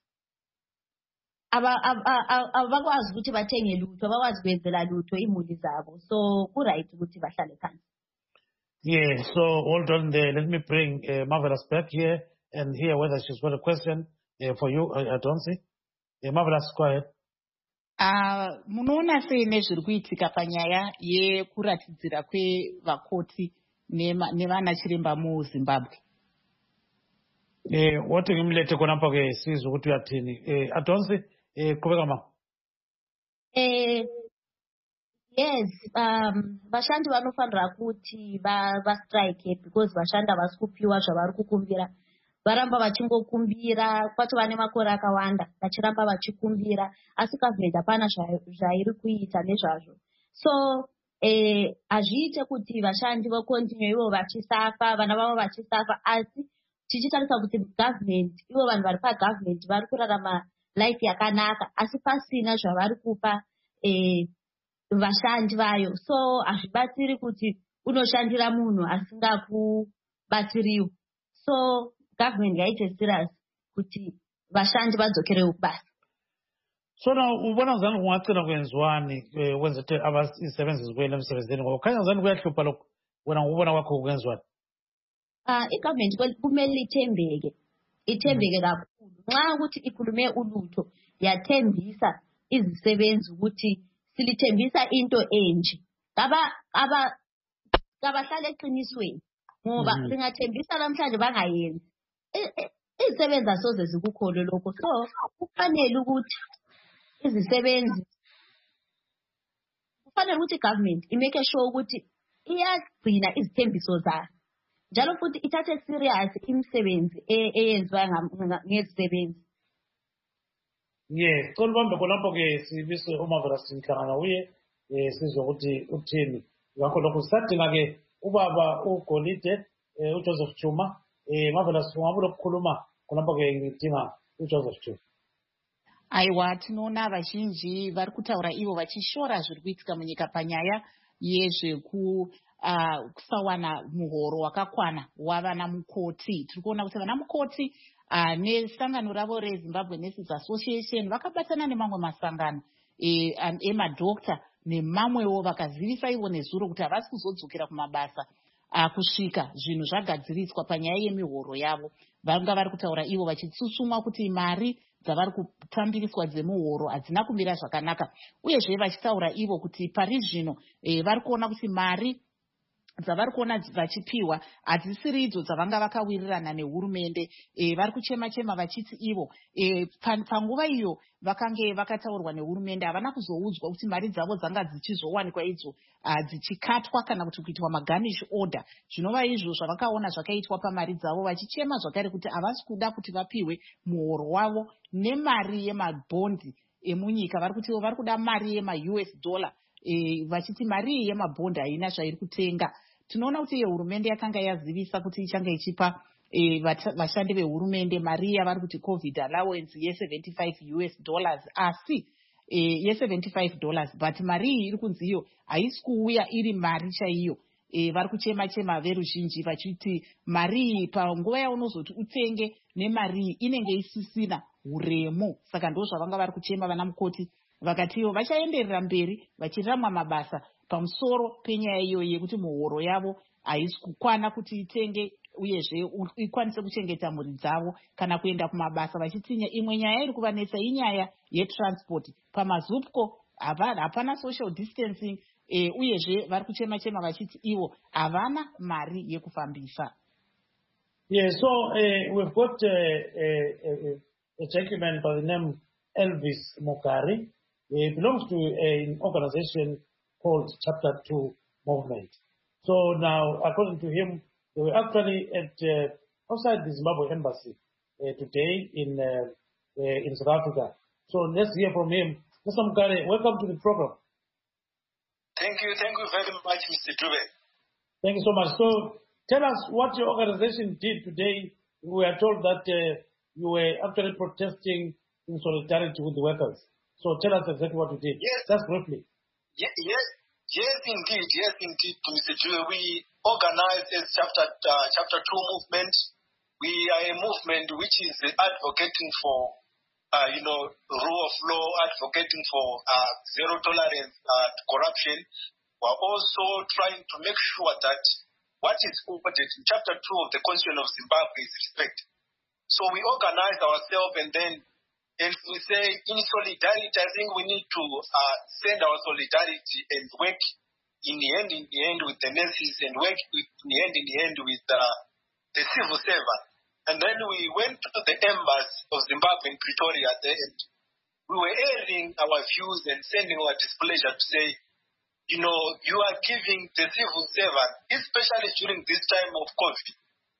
S12: aba abakwazi ukuthi bathenge lutho abakwazi kwenzela lutho imuli zabo so ku right ukuthi bahlale phansi.
S1: Yeah, so hold on there. Let me bring uh, Marvelous back here and hear whether she's got a question uh, for you, uh, Adonsi. Uh, Marvelous, go ahead.
S2: Uh, munoona sei nezviri kuitika panyaya yekuratidzira kwevakoti nevana chiremba muZimbabwe?
S1: Eh, what ngimlethe khonapha ke sizwe ukuthi uyathini. Eh, Adonsi, eh qhubeka ma.
S12: Eh yes, um vashandi vanofanira kuti va va strike because vashandi avasikuphiwa zvavari kukumbira. Varamba vachingokumbira kwatova nemakore akawanda vachiramba vachikumbira asi government hapana zvairi kuita nezvazvo. So eh hazviite kuti vashandi vakontinue ivo vachisafa vana vavo vachisafa asi tichitarisa kuti government ivo vanhu vari pagovernment vari kurarama life yakanaka asi pasina zvavari kupa eh vashandi vayo so hazvibatsiri kuti unoshandira munhu asingakubatsiriwo so government ngaite serious kuti vashandi vadzokerewo kubasa.
S1: So now ubona zani kungathina kwenziwani kwenzete abasebenzi zibuyele emsebenzini ngoba khanya zani kuyahlupha lokho wena ngubona kwakho kwenziwani?
S12: Ah igovernment kumele ithembeke ithembeke kakhulu nxa ukuthi ikhulume ulutho yathembisa izisebenzi ukuthi silithembisa into enje aba aba kabahlale eqinisweni ngoba lingathembisa namhlanje bangayenzi izisebenzi asoze zikukhole lokho so kufanele ukuthi izisebenzi kufanele ukuthi government imake sure ukuthi iyagcina izithembiso zayo njalo futhi ithathe serious imisebenzi eyenziwa ngezisebenzi.
S1: Yeah, so libambe khonapho ke sibise uMarvelous Nhlangana uye eh sizwe ukuthi uthini ngakho lokho sisadinga ke ubaba uGolide uJoseph Chuma eh Marvelous ungabulo ukukhuluma khonapho ke ngidinga uJoseph Chuma.
S2: Aiwa tinoona vazhinji vari kutaura ivo vachishora zviri kuitika munyika panyaya yezveku Uh, kusawana muhoro wakakwana wavana mukoti. Tiri kuona kuti vana mukoti uh, nesangano ravo reZimbabwe Nurses Association vakabatana nemamwe masangano emadokta e nemamwewo vakazivisa ivo nezuro kuti havasi kuzodzokera kumabasa uh, kusvika zvinhu zvagadziriswa panyaya yemihoro yavo. Vanga vari kutaura ivo vachitsutsumwa kuti mari dzavari kutambiriswa dzemuhoro hadzina kumira zvakanaka uyezve vachitaura ivo kuti pari zvino e, vari kuona kuti mari dzavari kuona vachipiwa hadzisiri idzo dzavanga vakawirirana nehurumende e, vari kuchema chema vachiti ivo e, panguva iyo vakange vakataurwa nehurumende havana kuzoudzwa kuti mari dzavo dzanga dzichizowanikwa idzo dzichikatwa kana kuti kuitwa maganish order zvinova izvo zvavakaona zvakaitwa pamari dzavo vachichema zvakare kuti havasi kuda kuti vapiwe muhoro wavo nemari yemabhondi emunyika vari kuti vari kuda mari yema-U S dollar e, vachiti mari iyi yemabhondi haina zvairi kutenga. Tinoona kuti hurumende yakanga yazivisa kuti ichanga ichipa e, vashandi vehurumende mari yavari kuti covid allowance ye75 U S dollars asi e, ye75 dollars but mari iyi iri kunzi iyo haisi kuuya iri mari chaiyo. E, vari kuchema chema veruzhinji vachiti mari iyi panguva yaunozoti utenge nemari iyi inenge isisina uremu. Saka ndo zvavanga vari kuchema vana mukoti vakati ivo vachaenderera mberi vachiramwa mabasa pamusoro penyaya iyo yekuti muhoro yavo haisi kukwana kuti itenge uyezve ikwanise kuchengeta mhuri dzavo kana kuenda kumabasa vachitinya. Imwe nyaya iri kuvanetsa inyaya yetransport pamazupco hapana social distancing e, uyezve vari kuchema chema vachiti ivo havana mari yekufambisa.
S1: Yeah, so uh, we've got uh, a, a, a gentleman by the name Elvis Mukari. He belongs to an organization called Chapter two Movement. So now, according to him, they were actually at uh, outside the Zimbabwe embassy uh, today in uh, uh, in South Africa. So let's hear from him. Mister Mukari, welcome to the program.
S13: Thank you, thank you very much, Mister Dube.
S1: Thank you so much. So tell us what your organization did today. We are told that uh, you were actually protesting in solidarity with the workers. So tell us exactly what you did.
S13: Yes.
S1: Just briefly.
S13: Yes, yes, yes indeed, yes indeed, Mister Dube. We organized as Chapter, uh, Chapter two Movement. We are a movement which is advocating for, uh, you know, rule of law, advocating for uh, zero tolerance uh, to corruption. We are also trying to make sure that what is quoted in Chapter two of the Constitution of Zimbabwe is respected. So we organize ourselves and then and we say in solidarity, I think we need to uh, send our solidarity and work in the end in the end with the nurses and work with, in the end in the end with uh, the civil servant. And then we went to the embassy of Zimbabwe in Pretoria at the end. We were airing our views and sending our displeasure to say, you know, you are giving the civil servant, especially during this time of COVID.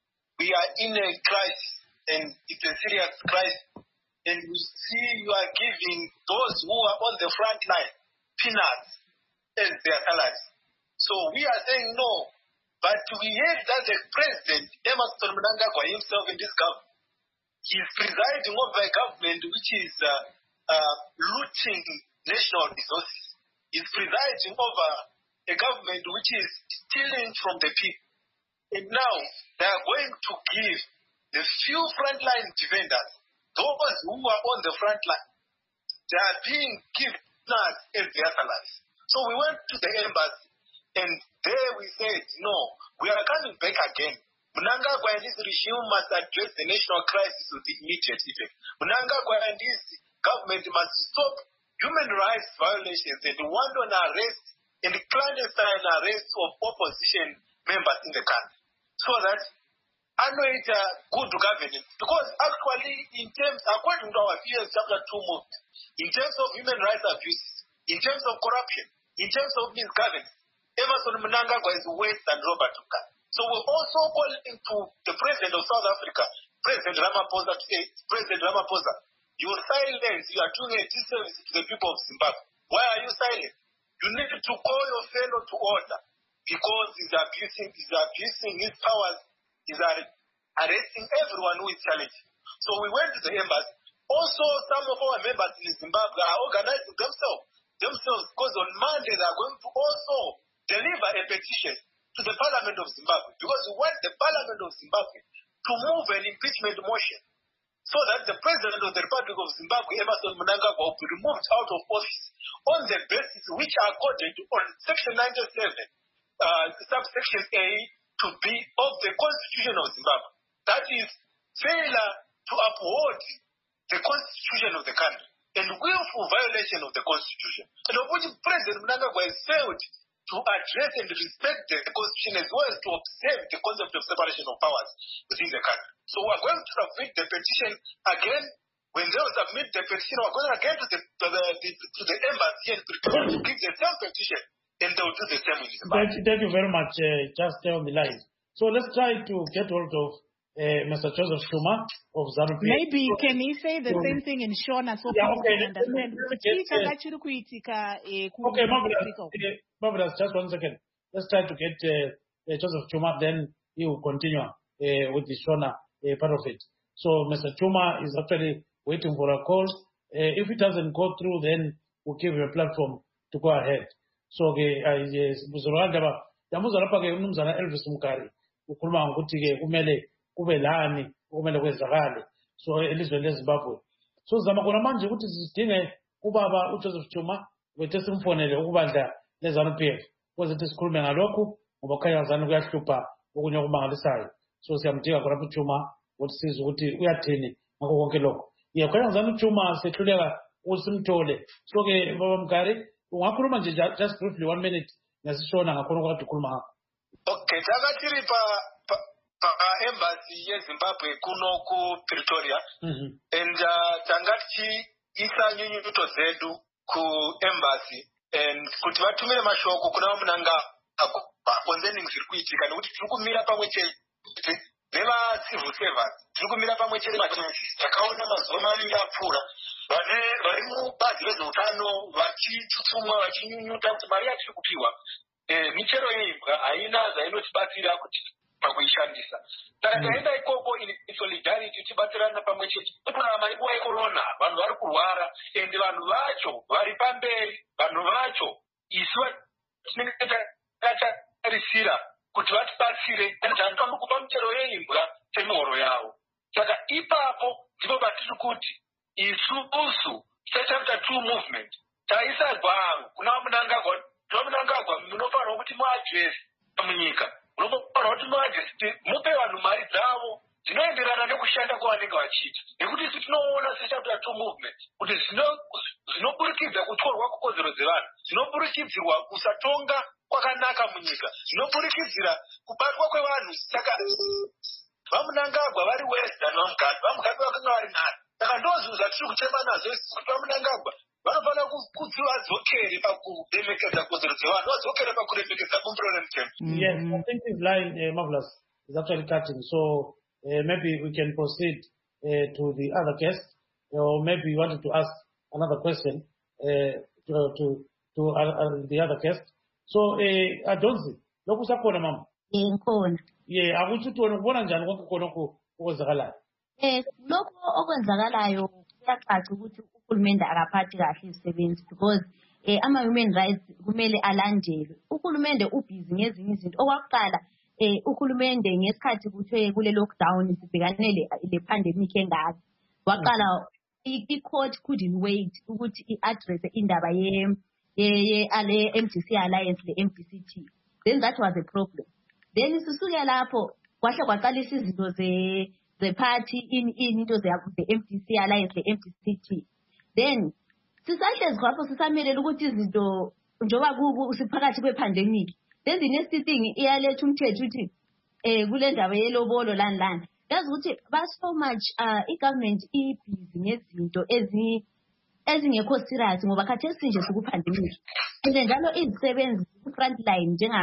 S13: We are in a crisis, and it's a serious crisis. And we see you are giving those who are on the front line peanuts as their salaries. So we are saying no. But we heard that the president, Emmerson Mnangagwa himself in this government, he is presiding over a government which is uh, uh, looting national resources. He is presiding over a government which is stealing from the people. And now they are going to give the few frontline defenders, those who are on the front line, they are being given as their salaries. So we went to the embassy, and there we said, no, we are coming back again. Mnangagwa and his regime must address the national crisis with immediate effect. Mnangagwa and his government must stop human rights violations and wanton arrest and clandestine arrest of opposition members in the country. So that anoint uh, good governance. Because actually, in terms, according to our P S Chapter two movement, in terms of human rights abuses, in terms of corruption, in terms of misgovernance, Emmerson Mnangagwa is worse than Robert Mugabe. So we're also calling to the President of South Africa, President Ramaphosa, to say, President Ramaphosa, your silence, you are doing a disservice to the people of Zimbabwe. Why are you silent? You need to call your fellow to order because he's abusing, he's abusing his powers, he's arresting everyone who is challenging. So we went to the embassy. Also, some of our members in Zimbabwe are organizing themselves, themselves because on Monday they are going to also deliver a petition to the Parliament of Zimbabwe because we want the Parliament of Zimbabwe to move an impeachment motion so that the President of the Republic of Zimbabwe, Emmerson Mnangagwa, will be removed out of office on the basis which are accorded on Section ninety-seven, uh, subsection A to B of the Constitution of Zimbabwe. That is failure to uphold the Constitution of the country and willful violation of the Constitution. And of which President Mnangagwa has failed to address and respect the Constitution as well as to observe the concept of separation of powers within the country. So we're going to submit the petition again. When they will submit the petition, we're going again to the, to the, the, to the embassy and prepare to give the same petition, and they will do the same in Zimbabwe.
S1: Thank, thank you very much. Uh, just stay on the line. So let's try to get hold of uh, Mister Joseph Chuma of ZANU-P F.
S2: Maybe can he say the same thing in Shona so
S1: Yeah,
S2: people
S1: okay.
S2: can understand?
S1: Get, uh, okay, marvelous. Uh, marvelous. Just one second. Let's try to get uh, uh, Joseph Chuma, then he will continue uh, with the Shona uh, part of it. So Mister Chuma is actually waiting for a call. Uh, if it doesn't go through, then we'll give you a platform to go ahead. So, Muzuragaba, Yamuzarapa, Numzana Elvis Mukari, Ukuma Ngutige, Umele, Ubelani, Umele Wezarali, so Elizabeth Zimbabwe. So Zamakuna Manji, which is Dine, Ubaba, Uchos of Chuma, with Tessimphone, Ubanda, les ZANU-P F. Was it school Menaloku, Ubakaya Zanuga Tupa, Ugunoma Side. So Samtia Chuma, what says what we are training, Makokelok. Yakaya ZANU-Chuma, Secular, Usum Tole. So, Babam just briefly, one minute.
S13: Okay, takatiri pa uh, embassy yeZimbabwe kuno ku Pretoria.
S1: Mm-hmm.
S13: And uh, tangati isa nyunyuto zedu ku embassy and kuti vatumire mashoko kuna munanga concerning ziri kuitika nekuti tiri kumira pamwe chete neva civil servants, tiri kumira pamwe chete takaona mazuva maviri apfuura vane vari mubazi rezveutano vachitutsumwa vachinyunyuta kuti mari yatiri kupiwa eh, michero yeimbwa haina zvainotibatsira kuti pakuishandisa. Saka taenda ikoko in solidarity tichibatsirana pamwe chete. Kuna nguva yecorona vanhu vari kurwara ende vanhu vacho vari pamberi, vanhu vacho isu tinenge tatarisira kuti vatibatsire kuti kupa michero yeimbwa semihoro yavo. Saka ipapo ndipo patiri kuti isusu sechapter two movement taisa gwaro kuna Mnangagwa. Mnangagwa munofanirwa kuti muadresi munyika, munofanirwa kuti muadresi mupe vanhu mari dzavo dzinoenderana nekushanda kwavanenge vachiita, nekuti isu tinoona sechapter two movement kuti zvinoburikidza kutyorwa kukodzero dzevanhu, zvinoburikidzirwa kusatonga kwakanaka munyika, zvinoburikidzira kubatwa kwevanhu. Saka vaMnangagwa vari west and vaMugabe, vaMugabe vakanga vari nani. Saka ndozvinhu zvatiri kuchema nazvo kuti vaMnangagwa vanofanira kuti vadzokere pakuremekedza kodzero dzevanhu, vadzokere pakuremekedza bumbiro remutemo.
S1: Yes, I think this line, uh, Marvelous, is actually cutting. So uh, maybe we can proceed uh, to the other guest, or maybe you wanted to ask another question uh, to to, to uh, uh, the other guest. So uh, Adonzi, lokhu sakhona mama.
S12: Eh ngikhona.
S1: Yeah, akuthi uthona kubona njani konke khona okwenzakalayo?
S12: Eh lokho okwenzakalayo kuyacaca ukuthi uhulumende akaphathi kahle izisebenzi because eh ama human rights kumele alandelwe. Uhulumende ubhizi ngezinye izinto. Okwakuqala eh uhulumende ngesikhathi kuthe kule lockdown sibhekanele le pandemic engaka. Waqala i-court couldn't wait ukuthi i-address indaba ye ye ale M D C alliance le M D C T. Then that was a problem. Then sisuke lapho kwahle kwaqalisa izinto ze the party in in into ze the M D C alliance le M D C T. Then sisahlezi kwapho sisamelele ukuthi izinto njoba kuku siphakathi kwepandemic. Then the next thing iyaletha umthetho uthi eh kule ndaba yelobolo lani lani. Yazi ukuthi ba so much uh i-government ibhizi ngezinto ezi ezingekho serious ngoba khathesi nje sikupandemic. Ende njalo izisebenzi ku-front line njenga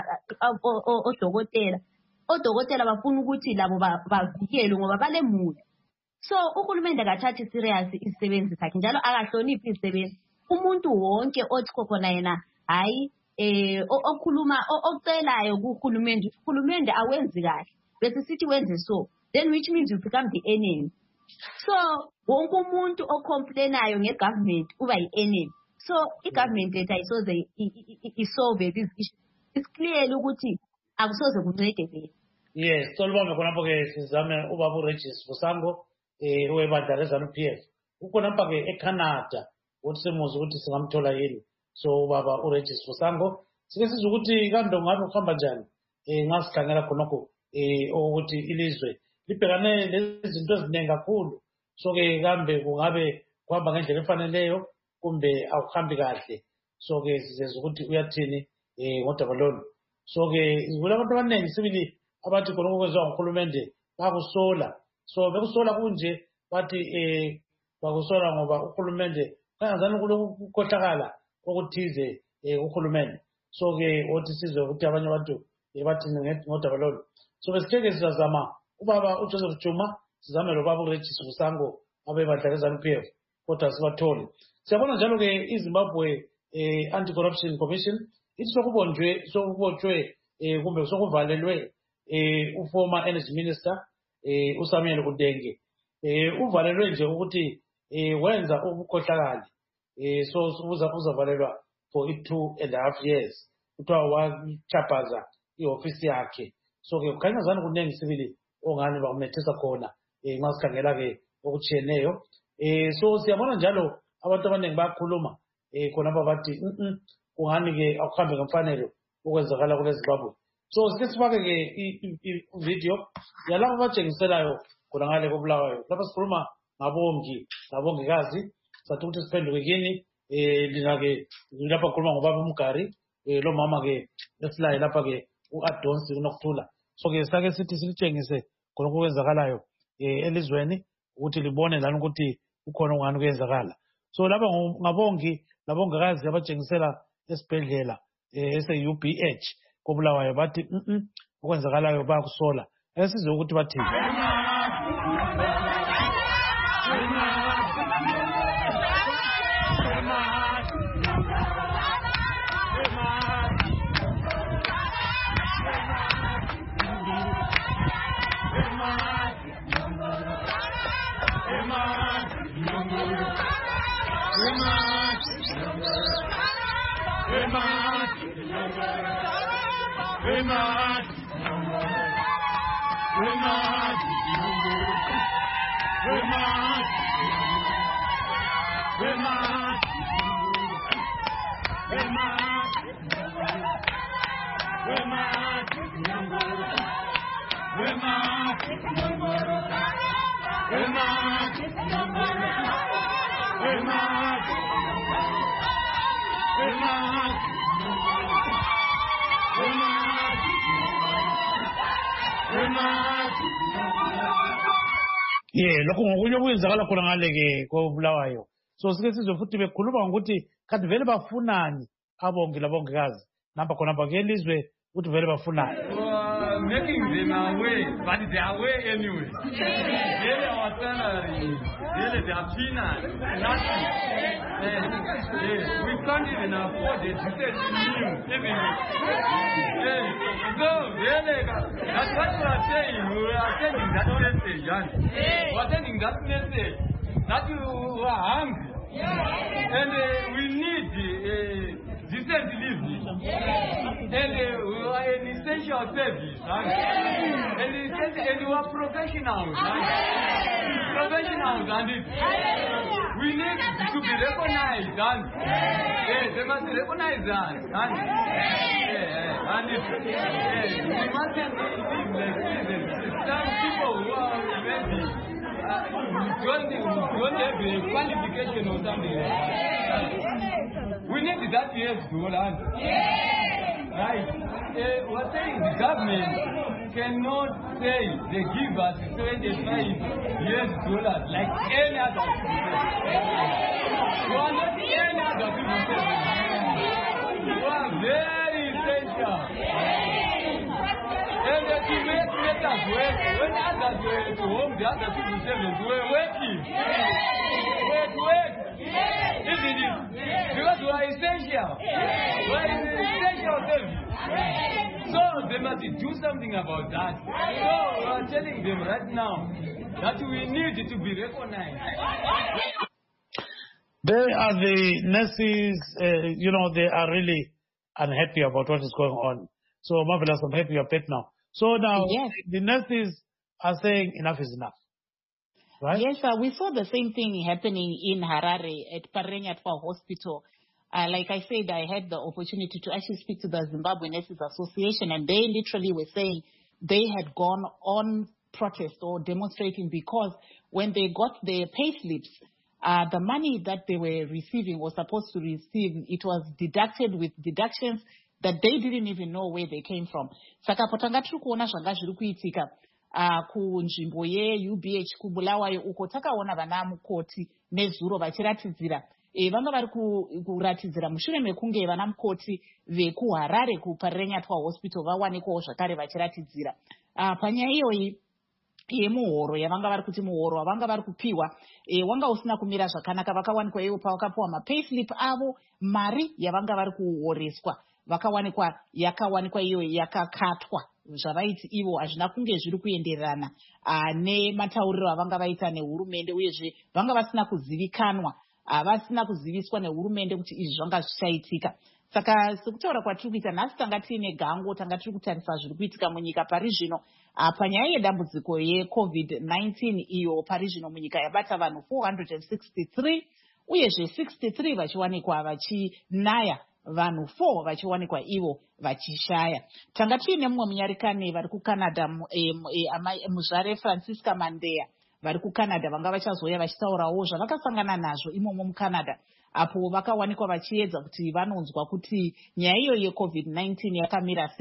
S12: odokotela. Odokotela bafuna ukuthi labo bavikelwe ngoba balemuli. So uhulumende akathathi serious izisebenzi zakhe njalo akahloniphi izisebenzi. Umuntu wonke othi khona yena hayi eh okhuluma ocelayo kuhulumende, uhulumende awenzi kahle. Bese sithi wenze so, then which means you become the enemy. So wonke umuntu ocomplainayo ngegovernment uba yi-enemy. So i-government lethu ayisoze isolve these issues. It's clear ukuthi akusoze kuncede vele.
S1: Yes, solubambe khonapho ke sizame ubaba uRegis Vusango eh webandla leZANU P F. Ukhonapha ke eCanada uthi semuzi ukuthi singamthola yini. So ubaba uRegis Vusango sike sizwe ukuthi kanti ngabe ukuhamba njani eh ngasikhangela khonokho eh ukuthi ilizwe libhekane lezinto eziningi kakhulu. So ke kambe kungabe kuhamba ngendlela efaneleyo kumbe awuhambi kahle. So ke sizezwe ukuthi uyathini eh ngodaba lolu. So ke ngibona abantu abaningi sibili abathi khona okwenzwa nguhulumende bakusola. So bekusola kunje bathi eh bakusola ngoba uhulumende kangazani kulokukhohlakala okuthize eh uhulumende. So ke othi sizwe ukuthi abanye abantu bathi ngodaba lolu. So besitheke sizazama ubaba uJoseph Juma sizame lo baba uRegis Vusango abebandla leZANU P F kodwa sibathole. Siyabona njalo ke iZimbabwe eh Anti-Corruption Commission ithi sokubonjwe sokubotshwe eh kumbe sokuvalelwe eh uformer energy minister eh uSamuel Udenge eh uvalelwe nje ukuthi eh wenza ubukhohlakali eh so uza uzavalelwa for two and a half years kuthiwa wachapaza iofisi yakhe. So ke kukhanya zani kunengi sibili ongani bakumethesa khona eh ngasikhangela ke okutshiyeneyo eh so siyabona njalo abantu abaningi bayakhuluma eh khona babathi mhm kungani ke akuhambe ngemfanelo okwenzakala kule Zimbabwe. So sike sifake ke i-video yalabo abatshengiselayo khona ngale kobulawayo. Lapha sikhuluma ngabongi ngabongikazi sathi ukuthi siphenduke kini eh lina ke lapha khuluma ngobaba uMgari eh lo mama ke esilaye lapha ke uAdonsi uNokuthula So ke sake sithi silitshengise khona okwenzakalayo elizweni ukuthi libone lana ukuthi ukhona ungani kuyenzakala. So laba ngabongi labongikazi abatshengisela esibhedlela ese U B H koBulawayo bathi mhm okwenzakalayo bayakusola. Esizwe ukuthi bathini. Yeah, lokho ngokunye okuyenzakala khona ngale ke koBulawayo. So sike sizwe futhi bekhuluma ngokuthi kanti vele bafunani abongi labongikazi namba khona ba kelizwe ukuthi vele bafunani.
S14: Making them away, but they are away anyway. They are salary, they are peanuts, nothing. Yes, yes. We can't even afford it. We said new, even. Yes. So, really, that's what we are saying. We are sending that message, Jan. We are sending that message that you are hungry. And uh, we need uh, decent living. And uh, we are an essential service. Right? And, uh, and we are professionals. Right? Professionals. And it, we need to be recognized. And, yeah, they must recognize that. And, yeah, and it, yeah, we mustn't be some people who are maybe Uh, don't, don't have a qualification or something. Uh, we need that U S dollar. Right? Uh, we're saying the government cannot say they give us twenty-five U S dollars like any other people. We are not any other people. We are very essential. And uh, to make matters work, when others were to home, the other people servants were working. Work, work. Isn't it? Because we are essential. We are an essential service. So they must do something about that. So we are telling them right now that we need to be recognized.
S1: They are the nurses, uh, you know, they are really unhappy about what is going on. So, Marvelous, I'm happy you're back now. So now, yes. The nurses are saying enough is enough. Right?
S2: Yes, uh, we saw the same thing happening in Harare at Parenyatwa Hospital. Uh, like I said, I had the opportunity to actually speak to the Zimbabwe Nurses Association, and they literally were saying they had gone on protest or demonstrating because when they got their pay slips, uh, the money that they were receiving was supposed to receive, it was deducted with deductions that they didn't even know where they came from. Saka potanga tiri kuona zvanga zviri kuitika kunzvimbo ye-U B H kuBulawayo uko takaona vana mukoti nezuro vachiratidzira e, vanga vari kuratidzira mushure mekunge vana mukoti vekuHarare kuParenyatwa Hospital vawanikwawo zvakare vachiratidzira panyaya iyoyi yemuhoro yavanga vari kuti muhoro wavanga vari kupiwa e, wanga usina kumira zvakanaka. Vakawanikwa ivo pavakapiwa mapayslip avo mari yavanga vari kuhoreswa vakawanikwa yakawanikwa iyo yakakatwa zvavaiti ivo hazvina kunge zviri kuenderana nematauriro avanga vaita nehurumende uyezve vanga vasina kuzivikanwa havasina kuziviswa nehurumende kuti izvi zvanga zvichaitika. Saka sekutaura kwatiri kuita nhasi tanga tiine gango tanga tiri kutarisa zviri kuitika munyika pari zvino panyaya yedambudziko yecovid nineteen iyo pari zvino munyika yabata vanhu four hundred sixty-three uyezve sixty-three vachiwanikwa vachinaya vanhu four vachiwanikwa ivo vachishaya. Tanga tiine mumwe munyarikani vari kuCanada muzvare Francisca Mandeya vari kuCanada vanga vachazoya vachitaurawo zvavakasangana nazvo imomo muCanada apo vakawanikwa vachiedza kuti vanonzwa kuti nyaya iyo yecovid nineteen yakamira sei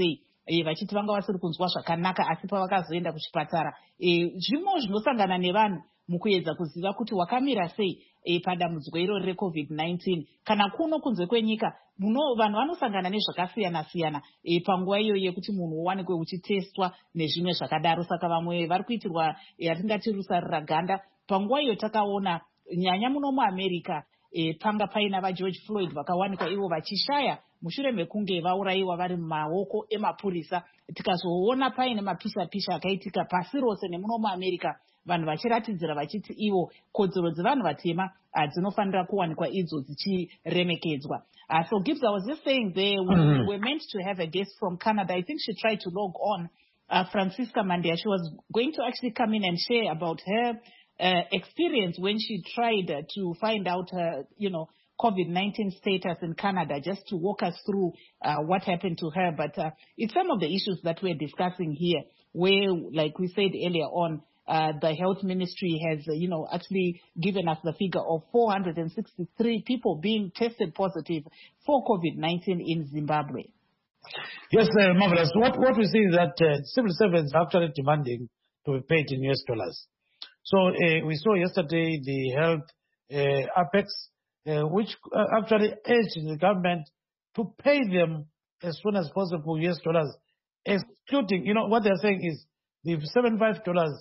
S2: eh, vachiti vanga vasiri kunzwa zvakanaka asi pavakazoenda kuchipatara. Zvimwe zvinosangana nevanhu mukuedza kuziva kuti wakamira sei e, padambudziko irori recovid nineteen. Kana kuno kunze kwenyika muno vanhu vanosangana nezvakasiyana siyana e, panguva iyo yekuti munhu uwanikwe uchitestwa nezvimwe zvakadaro. Saka vamwe vari kuitirwa yatingati rusarira ganda. Panguva iyo takaona nyanya muno muAmerica e, panga paina vaGeorge Floyd vakawanikwa ivo vachishaya mushure mekunge vaurayiwa vari mumaoko emapurisa. Tikazoona paine mapisha pisha akaitika pasi rose nemuno muAmerica, vanhu vachiratidzira vachiti ivo kodzero dzevanhu vatema dzinofanira kuwanikwa idzo dzichiremekedzwa. Uh, so Gibbs, I was just saying there, we mm-hmm. were meant to have a guest from Canada. I think she tried to log on, uh, Francisca Mandia. She was going to actually come in and share about her uh, experience when she tried uh, to find out her, you know, COVID nineteen status in Canada, just to walk us through uh, what happened to her. But uh, it's some of the issues that we're discussing here, where, like we said earlier on, Uh, the health ministry has, uh, you know, actually given us the figure of four hundred sixty-three people being tested positive for COVID nineteen in Zimbabwe.
S1: Yes, uh, marvelous. What, what we see is that uh, civil servants are actually demanding to be paid in U S dollars. So uh, we saw yesterday the health uh, Apex, uh, which uh, actually urged the government to pay them as soon as possible U S dollars, excluding, you know, what they're saying is the seventy-five dollars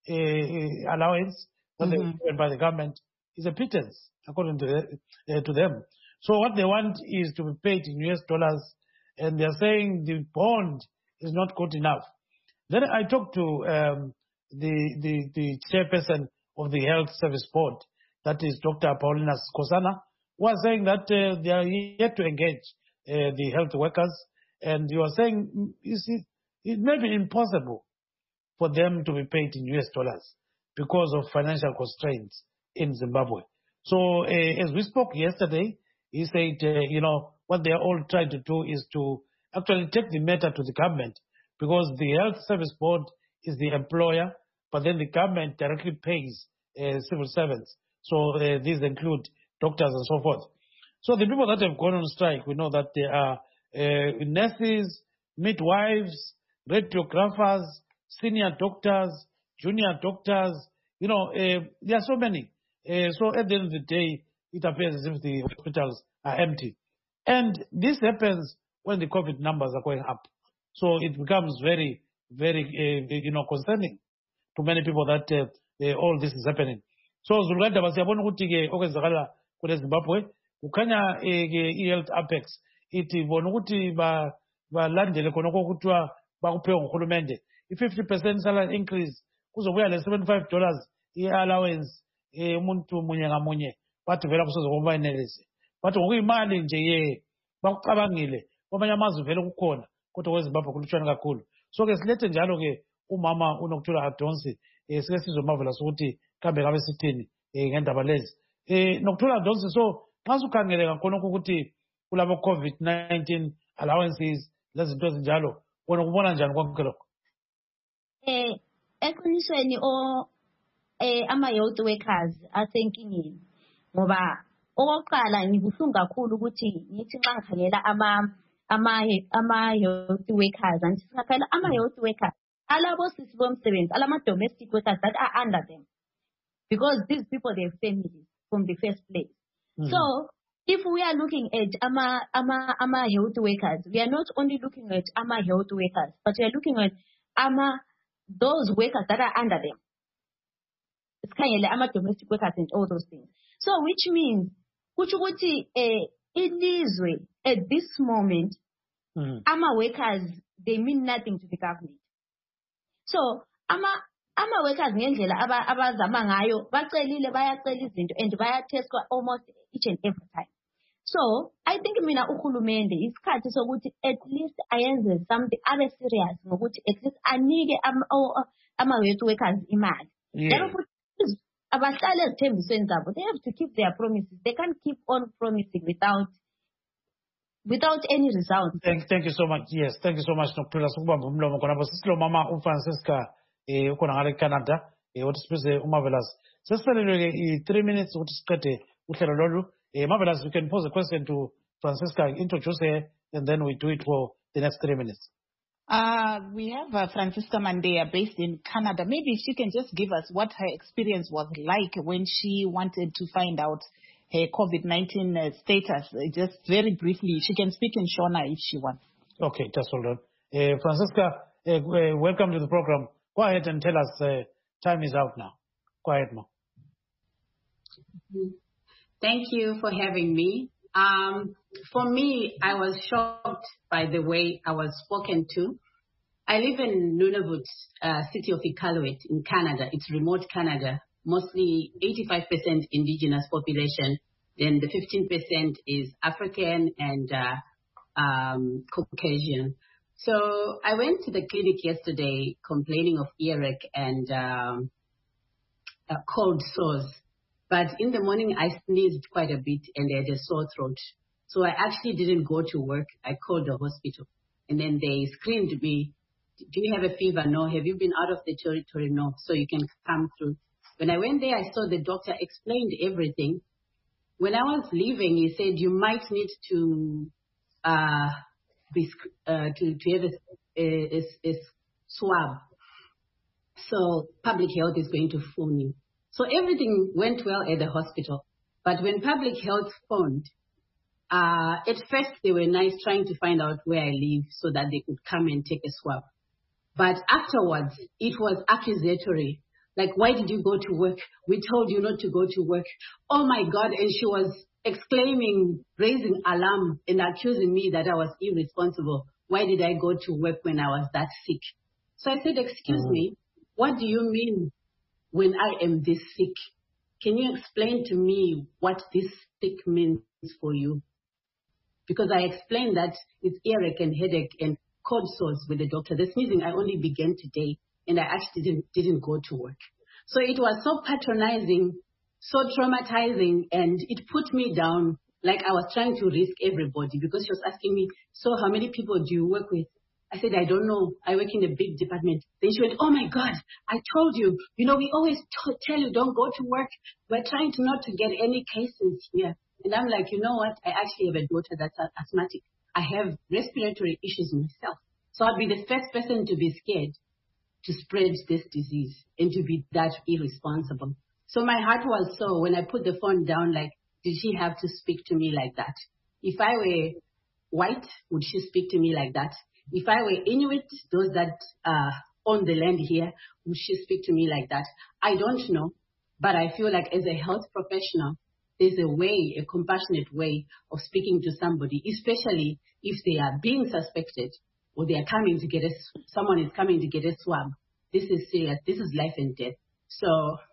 S1: Uh, allowance that mm-hmm. they given by the government is a pittance, according to, the, uh, to them. So what they want is to be paid in U S dollars, and they're saying the bond is not good enough. Then I talked to um, the, the the chairperson of the Health Service Board, that is Doctor Paulina Skosana, who was saying that uh, they are yet to engage uh, the health workers, and you are saying you see, it may be impossible for them to be paid in U S dollars because of financial constraints in Zimbabwe. So uh, as we spoke yesterday, he said, uh, you know, what they are all trying to do is to actually take the matter to the government, because the Health Service Board is the employer, but then the government directly pays uh, civil servants. So uh, these include doctors and so forth. So the people that have gone on strike, we know that they are uh, nurses, midwives, radiographers, senior doctors, junior doctors, you know, uh, there are so many. Uh, so at the end of the day, it appears as if the hospitals are empty. And this happens when the COVID numbers are going up. So it becomes very, very, uh, you know, concerning to many people that uh, uh, all this is happening. So Zulgada basiyabona ukuthi ke okwenzakala kule Zimbabwe kukhanya i-Health Apex ithi bona ukuthi ba balandele khona kokuthiwa bakuphiwe nguhulumende i-fifty percent salary increase kuzobuya le seventy-five dollars i-allowance eh umuntu munye ngamunye bathi vela kusezokuba yenelise bathi ngokuyimali nje ye bakucabangile kwamanye amazwe vele kukhona kodwa kweZimbabwe kulutshwana kakhulu. So ke silethe njalo ke umama uNokuthula Adonsi eh sike sizomavela ukuthi kambe ngabe sithini eh ngendaba lezi eh Nokuthula Adonsi. So nxa ukhangele ngakhona ukuthi kulabo COVID nineteen allowances lezinto ezinjalo wona kubona njani konke lokho?
S12: Eh eqinisweni o eh ama youth workers asenkingeni ngoba okokuqala ngibuhlungu kakhulu ukuthi ngithi xa ngikhangela ama ama ama youth workers and singaphela ama youth workers alabo sisi bomsebenzi alama domestic workers that are under them, because these people they have families from the first place. Mm-hmm. So if we are looking at ama ama ama health workers, we are not only looking at ama health workers, but we are looking at ama those workers that are under them. It's kind of ama domestic workers and all those things. So which means kuchukuti eh ilizwe at this moment, mm-hmm. ama workers they mean nothing to the government. So ama ama workers ngendlela aba abazama ngayo bacelile bayacela izinto and bayatestwa almost each and every time. So I think mina uhulumende isikhathi sokuthi at least ayenze something abe serious ngokuthi at least anike ama ama youth workers imali. Lapho futhi abahlale ezithembisweni zabo, they have to keep their promises. They can't keep on promising without without any results.
S1: Thank, thank you so much. Yes, thank you so much. Nokuthola sokubamba umlomo khona bosisilo mama uFrancisca eh ukhona ngale Canada eh wathi sibize uMarvelous. Sesisalelwe ke i three minutes ukuthi siqede uhlelo lolu. Eh Marvelous, we can pose a question to Francisca, introduce her, and then we do it for the next three minutes.
S2: Uh, we have uh, Francisca Mandea based in Canada. Maybe she can just give us what her experience was like when she wanted to find out her COVID nineteen uh, status. Uh, just very briefly, she can speak in Shona if she wants.
S1: Okay, just hold on. Uh, Francisca, uh, welcome to the program. Go ahead and tell us, uh, time is out now. Go ahead, Ma.
S15: Thank you for having me. Um, for me, I was shocked by the way I was spoken to. I live in Nunavut, uh, city of Iqaluit in Canada. It's remote Canada, mostly eighty-five percent indigenous population. Then the fifteen percent is African and uh, um, Caucasian. So I went to the clinic yesterday complaining of earache and um, uh, cold sores. But in the morning, I sneezed quite a bit and I had a sore throat. So I actually didn't go to work. I called the hospital. And then they screened me. Do you have a fever? No. Have you been out of the territory? No. So you can come through. When I went there, I saw the doctor explained everything. When I was leaving, he said, you might need to uh, be, uh, to, to have a, a, a, a swab. So public health is going to phone you. So everything went well at the hospital. But when public health phoned, uh, at first they were nice trying to find out where I live so that they could come and take a swab. But afterwards, it was accusatory. Like, why did you go to work? We told you not to go to work. Oh my God. And she was exclaiming, raising alarm and accusing me that I was irresponsible. Why did I go to work when I was that sick? So I said, excuse mm-hmm. me, what do you mean? When I am this sick, can you explain to me what this sick means for you? Because I explained that it's earache and headache and cold sores with the doctor. The sneezing I only began today, and I actually didn't, didn't go to work. So it was so patronizing, so traumatizing, and it put me down like I was trying to risk everybody because she was asking me, so how many people do you work with? I said, I don't know. I work in a big department. Then she went, oh my God, I told you. You know, we always t- tell you don't go to work. We're trying to not to get any cases here. And I'm like, you know what? I actually have a daughter that's asthmatic. I have respiratory issues myself. So I'd be the first person to be scared to spread this disease and to be that irresponsible. So my heart was so, when I put the phone down, like, did she have to speak to me like that? If I were white, would she speak to me like that? If I were Inuit, those that uh, own the land here, would she speak to me like that? I don't know, but I feel like as a health professional, there's a way, a compassionate way of speaking to somebody, especially if they are being suspected or they are coming to get a, someone is coming to get a swab. This is serious. This is life and death. So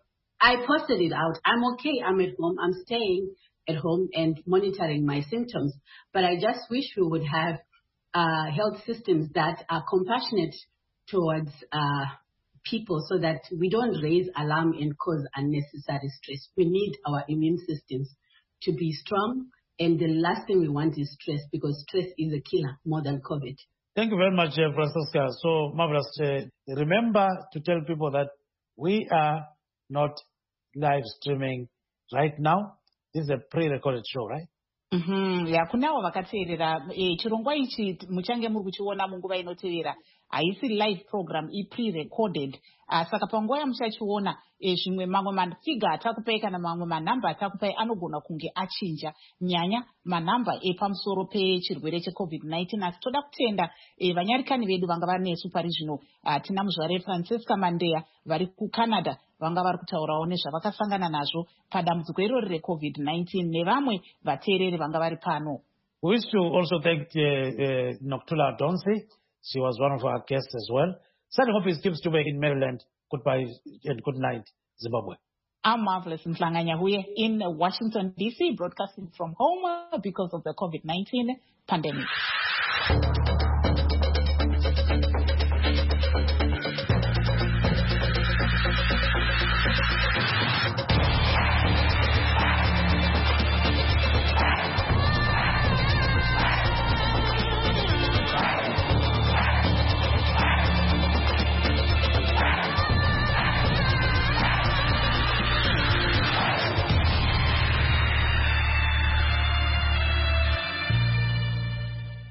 S15: I posted it out. I'm okay. I'm at home. I'm staying at home and monitoring my symptoms, but I just wish we would have Uh, health systems that are compassionate towards uh, people so that we don't raise alarm and cause unnecessary stress. We need our immune systems to be strong, and the last thing we want is stress because stress is a killer more than COVID.
S1: Thank you very much, uh, Francisca. So marvelous. Uh, remember to tell people that we are not live streaming right now. This is a pre-recorded show, right?
S2: Mm-hmm. Ya kunawo vakateerera e, chirongwa ichi muchange muri kuchiona munguva inoteera haisi live program i-pre-recorded. Uh, saka panguva yamuchachiona e, zvimwe mamwe mafiga atakupai kana mamwe manhamba atakupai anogona kunge achinja nyanya manhamba epamusoro pechirwere checovid nineteen. Asi toda kutenda e, vanyarikani vedu vanga vari nesu pari zvino. Uh, tina muzvare Francisca Mandea vari kuCanada vanga vari kutaurawo nezvavakasangana nazvo padambudziko irori recovid nineteen nevamwe vateereri vanga vari pano.
S1: We wish to also thank uh, uh, Noktula Donsi. She was one of our guests as well. Sunny Hope is Gibbs Dube in Maryland. Goodbye and good night, Zimbabwe.
S2: I'm Marvelous Mhlanganya Huye in Washington, D C, broadcasting from home because of the COVID nineteen pandemic.